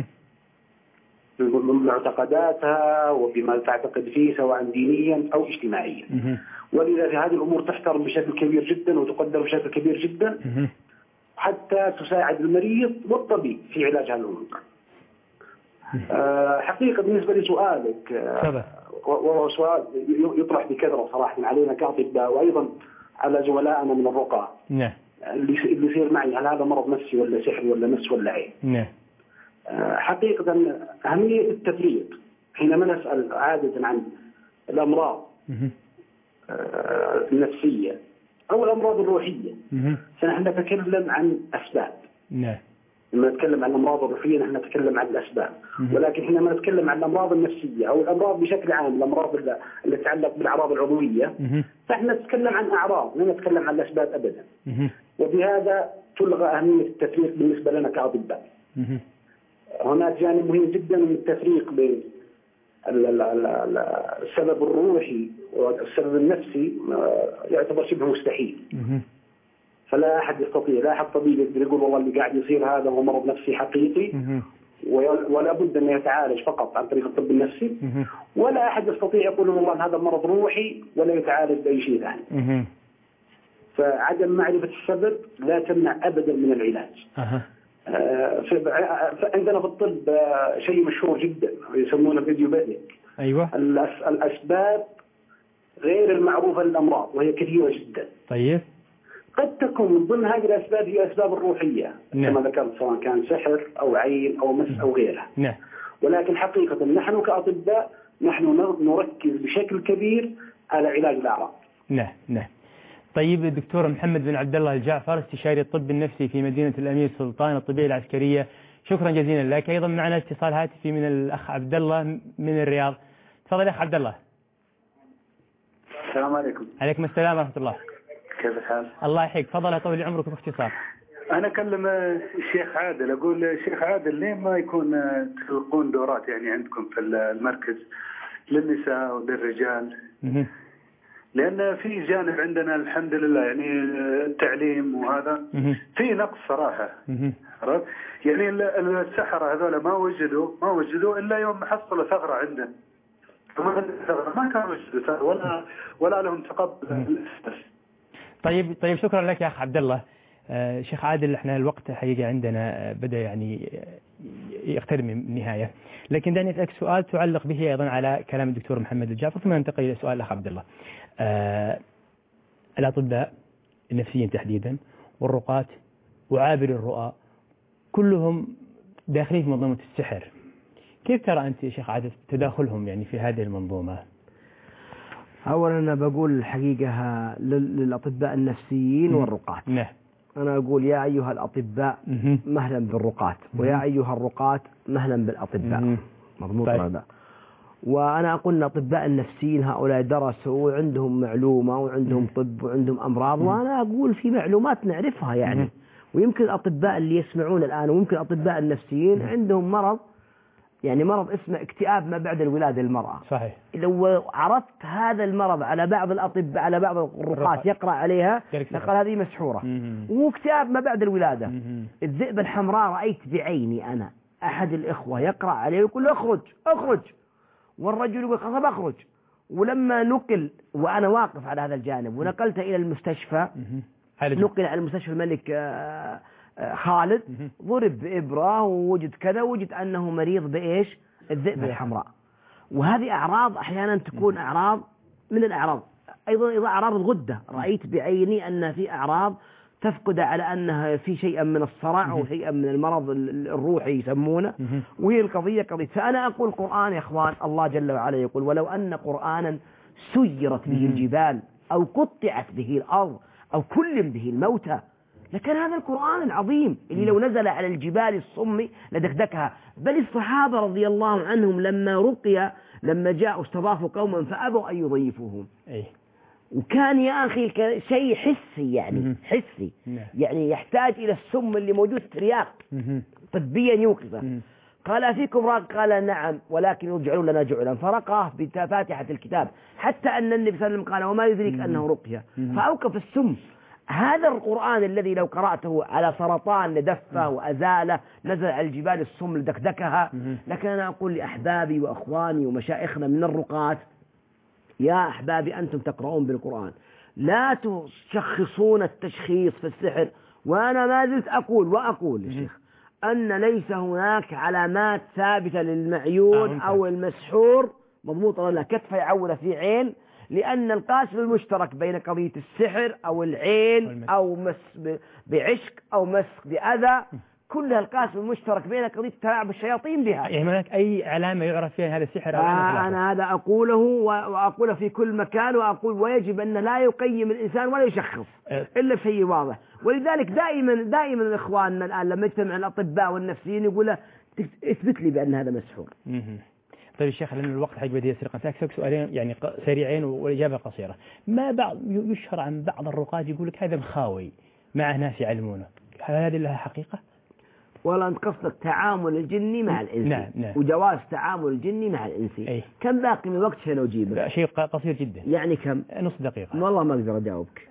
بمعتقداتها وبما تعتقد فيه سواء دينيا أو اجتماعيا، ولذا هذه الأمور تحترم بشكل كبير جدا وتقدر بشكل كبير جدا حتى تساعد المريض والطبيب في علاج هذه الأمور. حقيقة بالنسبة لسؤالك وهو سؤال يطرح بكثرة صراحة علينا كأطباء وأيضا على زملائنا من الرقاة اللي يصير معي، هل هذا مرض نفسي ولا سحر ولا نفس ولا عين؟ حقيقة أهمية التفريق حينما نسأل عادة عن الأمراض النفسية أو الأمراض الروحية، فنحن نتكلم عن أسباب. لما نتكلم عن الأمراض الروحية نحن نتكلم عن الأسباب، ولكن حينما نتكلم عن الأمراض النفسية أو الأمراض بشكل عام، الأمراض اللي تتعلق بالأعراض العضوية، فنحن نتكلم عن أعراض، لا نتكلم عن الأسباب أبدا. وبهذا تلغى أهمية التفريق بالنسبة لنا كأطباء. هناك جانب مهم جدا من التفريق بين السبب الروحي والسبب النفسي، يعتبر شبه مستحيل. فلا أحد يستطيع، لا أحد طبيب يقدر يقول والله اللي قاعد يصير هذا هو مرض نفسي حقيقي ولا بد أن يتعالج فقط عن طريق الطب النفسي، ولا أحد يستطيع يقول والله هذا مرض روحي ولا يتعالج بأي شيء ثاني. فعدم معرفة السبب لا تمنع أبدا من العلاج. عندنا في الطب شيء مشهور جدا يسمونه فيديو بيدك. أيوة. الأسباب غير المعروفة للأمراض وهي كثيرة جدا. طيب. قد تكون من ضمن هذه الأسباب هي أسباب الروحية كما ذكرت، سواء كان سحر أو عين أو مس أو غيرها. ولكن حقيقة نحن كأطباء نحن نركز بشكل كبير على علاج الأعراض. نعم. طيب الدكتور محمد بن عبد الله الجعفر، استشاري الطب النفسي في مدينة الأمير سلطان الطبية العسكرية، شكرا جزيلا لك. أيضا معنا اتصال هاتفي من الأخ عبد الله من الرياض. تفضل يا أخ عبد الله. السلام عليكم. عليكم السلام ورحمة الله. كيف الحال؟ الله يحييك، تفضل أطول عمرك باختصار. أنا أكلم الشيخ عادل، أقول الشيخ عادل ليه ما يكون تلقون دورات يعني عندكم في المركز للنساء وللرجال؟ لأن في جانب عندنا الحمد لله يعني التعليم وهذا في نقص صراحة. يعني السحرة هذول ما وجدوا إلا يوم حصلوا ثغرة عندنا، ما كانوا وجدوا ولا لهم تقبل. طيب شكرا لك يا أخ عبد الله. شيخ عادل، احنا الوقت حقيقة عندنا بدأ يعني يقترب من النهاية، لكن دعني أسألك سؤال تعلق به أيضا على كلام الدكتور محمد الجعفر ثم ننتقل إلى سؤال الأخ عبد الله. الأطباء النفسيين تحديدا والرقاة وعابر الرؤى كلهم داخلين في منظومة السحر، كيف ترى أنت يا شيخ عادل تداخلهم يعني في هذه المنظومة؟ أولا أنا بقول الحقيقة للأطباء النفسيين والرقاة. أنا أقول يا أيها الأطباء مهلا بالرقاة، ويا أيها الرقاة مهلا بالأطباء. مضبوط هذا. وأنا أقول الأطباء النفسيين هؤلاء درسوا وعندهم معلومة وعندهم طب وعندهم أمراض، وأنا أقول في معلومات نعرفها يعني. ويمكن الأطباء اللي يسمعون الآن ويمكن الأطباء النفسيين عندهم مرض، يعني مرض اسمه اكتئاب ما بعد الولادة للمرأة. صحيح. لو عرضت هذا المرض على بعض الأطباء على بعض الرقاة يقرأ عليها قال هذه مسحورة. واكتئاب ما بعد الولادة. الذئبة الحمراء رأيت بعيني أنا أحد الإخوة يقرأ عليه ويقول له اخرج، والرجل يقول خلاص اخرج. ولما نقل وأنا واقف على هذا الجانب ونقلت إلى المستشفى، نقل على المستشفى الملك خالد، ضرب بإبرة ووجد كذا، وجد أنه مريض بإيش؟ الذئبة الحمراء. وهذه أعراض أحيانا تكون أعراض من الأعراض، أيضا أعراض الغدة. رأيت بعيني أن في أعراض تفقد على أنها في شيء من الصرع أو شيء من المرض الروحي يسمونه، وهي القضية قضية. فأنا أقول القرآن يا إخوان، الله جل وعلا يقول ولو أن قرآنا سيرت به الجبال أو قطعت به الأرض أو كلم به الموتى لكن هذا القرآن العظيم اللي لو نزل على الجبال الصم لدكدكها. بل الصحابة رضي الله عنهم لما رقي، لما جاءوا استضافوا قوما فأبوا أن يضيفوهم، وكان يا أخي شيء حسي يعني حسي يعني يحتاج إلى السم اللي موجود في الرياق طبيا يوقظه. قال أفيكم راق؟ قال نعم ولكن يرجعون لنا جعلا، فرقاه بفاتحة الكتاب حتى أن النبي صلى الله عليه وسلم قال وما يدريك أنه رقية، فأوقف السم. هذا القرآن الذي لو قرأته على سرطان لدفه وأزاله، نزل على الجبال السم لدكدكها. لكن أنا أقول لأحبابي وأخواني ومشايخنا من الرقاة، يا أحبابي أنتم تقرؤون بالقرآن لا تشخصون التشخيص في السحر. وأنا ما زلت أقول يا شيخ أن ليس هناك علامات ثابتة للمعيون أو المسحور مضبوطة ولا كتف يعور في عين، لأن القاسم المشترك بين قضية السحر أو العين أو مس بعشق أو مس بأذى، كلها القاسم المشترك بين قضية تلاعب الشياطين بها. يعني هناك أي علامة يعرف فيها هذا السحر أو أنا هذا أقوله وأقوله في كل مكان، وأقول ويجب أن لا يقيم الإنسان ولا يشخص إلا في شيء واضح. ولذلك دائما إخواننا الآن لما يجتمع الأطباء والنفسيين يقول اثبت لي بأن هذا مسحور. طيب الشيخ لأن الوقت حق بدي يسرق، أسألك سؤالين يعني سريعين والإجابة قصيرة. ما بعض يشهر عن بعض الرقاة يقول لك هذا مخاوي مع ناس يعلمونه، هل هذه لها حقيقة؟ ولا أنت قصدك تعامل الجني مع الإنسي؟ نعم. وجواز تعامل الجني مع الإنسي. كم باقي من وقت عشان أجيبك؟ شيء قصير جدا. يعني كم؟ نص دقيقة. والله ما أقدر أجاوبك.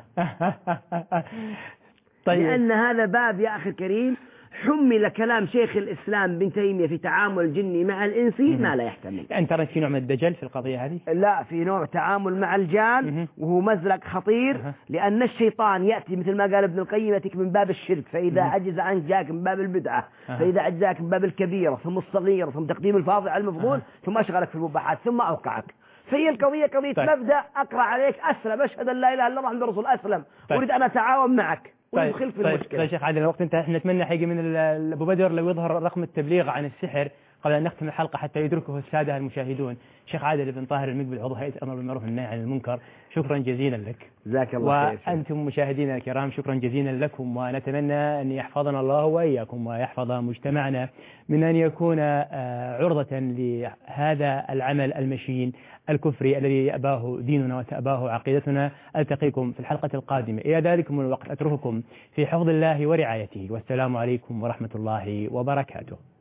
طيب. لأن هذا باب يا أخي الكريم حمل كلام شيخ الإسلام بن تيمية في تعامل الجني مع الإنسي ما لا يحتمل. أنت ترى في نوع من الدجل في القضية هذه؟ لا، في نوع تعامل مع الجان وهو مزلق خطير، لأن الشيطان يأتي مثل ما قال ابن القيم يأتيك من باب الشرك، فإذا عجز عنك جاك من باب البدعة، فإذا عجزك من باب الكبيرة ثم الصغيرة ثم تقديم الفاضل على المفضول ثم أشغلك في المباحات ثم أوقعك. فهي القضية قضية مبدأ أقرأ عليك أسلم، أشهد أن لا إله إلا الله محمد رسول أسلم، أريد أن أتعاون معك. طيب شيخ عادل الوقت انتهى. احنا نتمنى حقيقي من ابو بدر لو يظهر رقم التبليغ عن السحر قبل ان نختم الحلقه حتى يدركه الساده المشاهدون. شيخ عادل بن طاهر المقبل عضو هيئه الامر بالمعروف والنهي عن المنكر، شكرا جزيلا لك. جزاك الله خير. وانتم مشاهدينا الكرام شكرا جزيلا لكم، ونتمنى ان يحفظنا الله واياكم ويحفظ مجتمعنا من ان يكون عرضه لهذا العمل المشين الكفري الذي يأباه ديننا وتأباه عقيدتنا. ألتقيكم في الحلقة القادمة، إلى ذلكم الوقت أترككم في حفظ الله ورعايته، والسلام عليكم ورحمة الله وبركاته.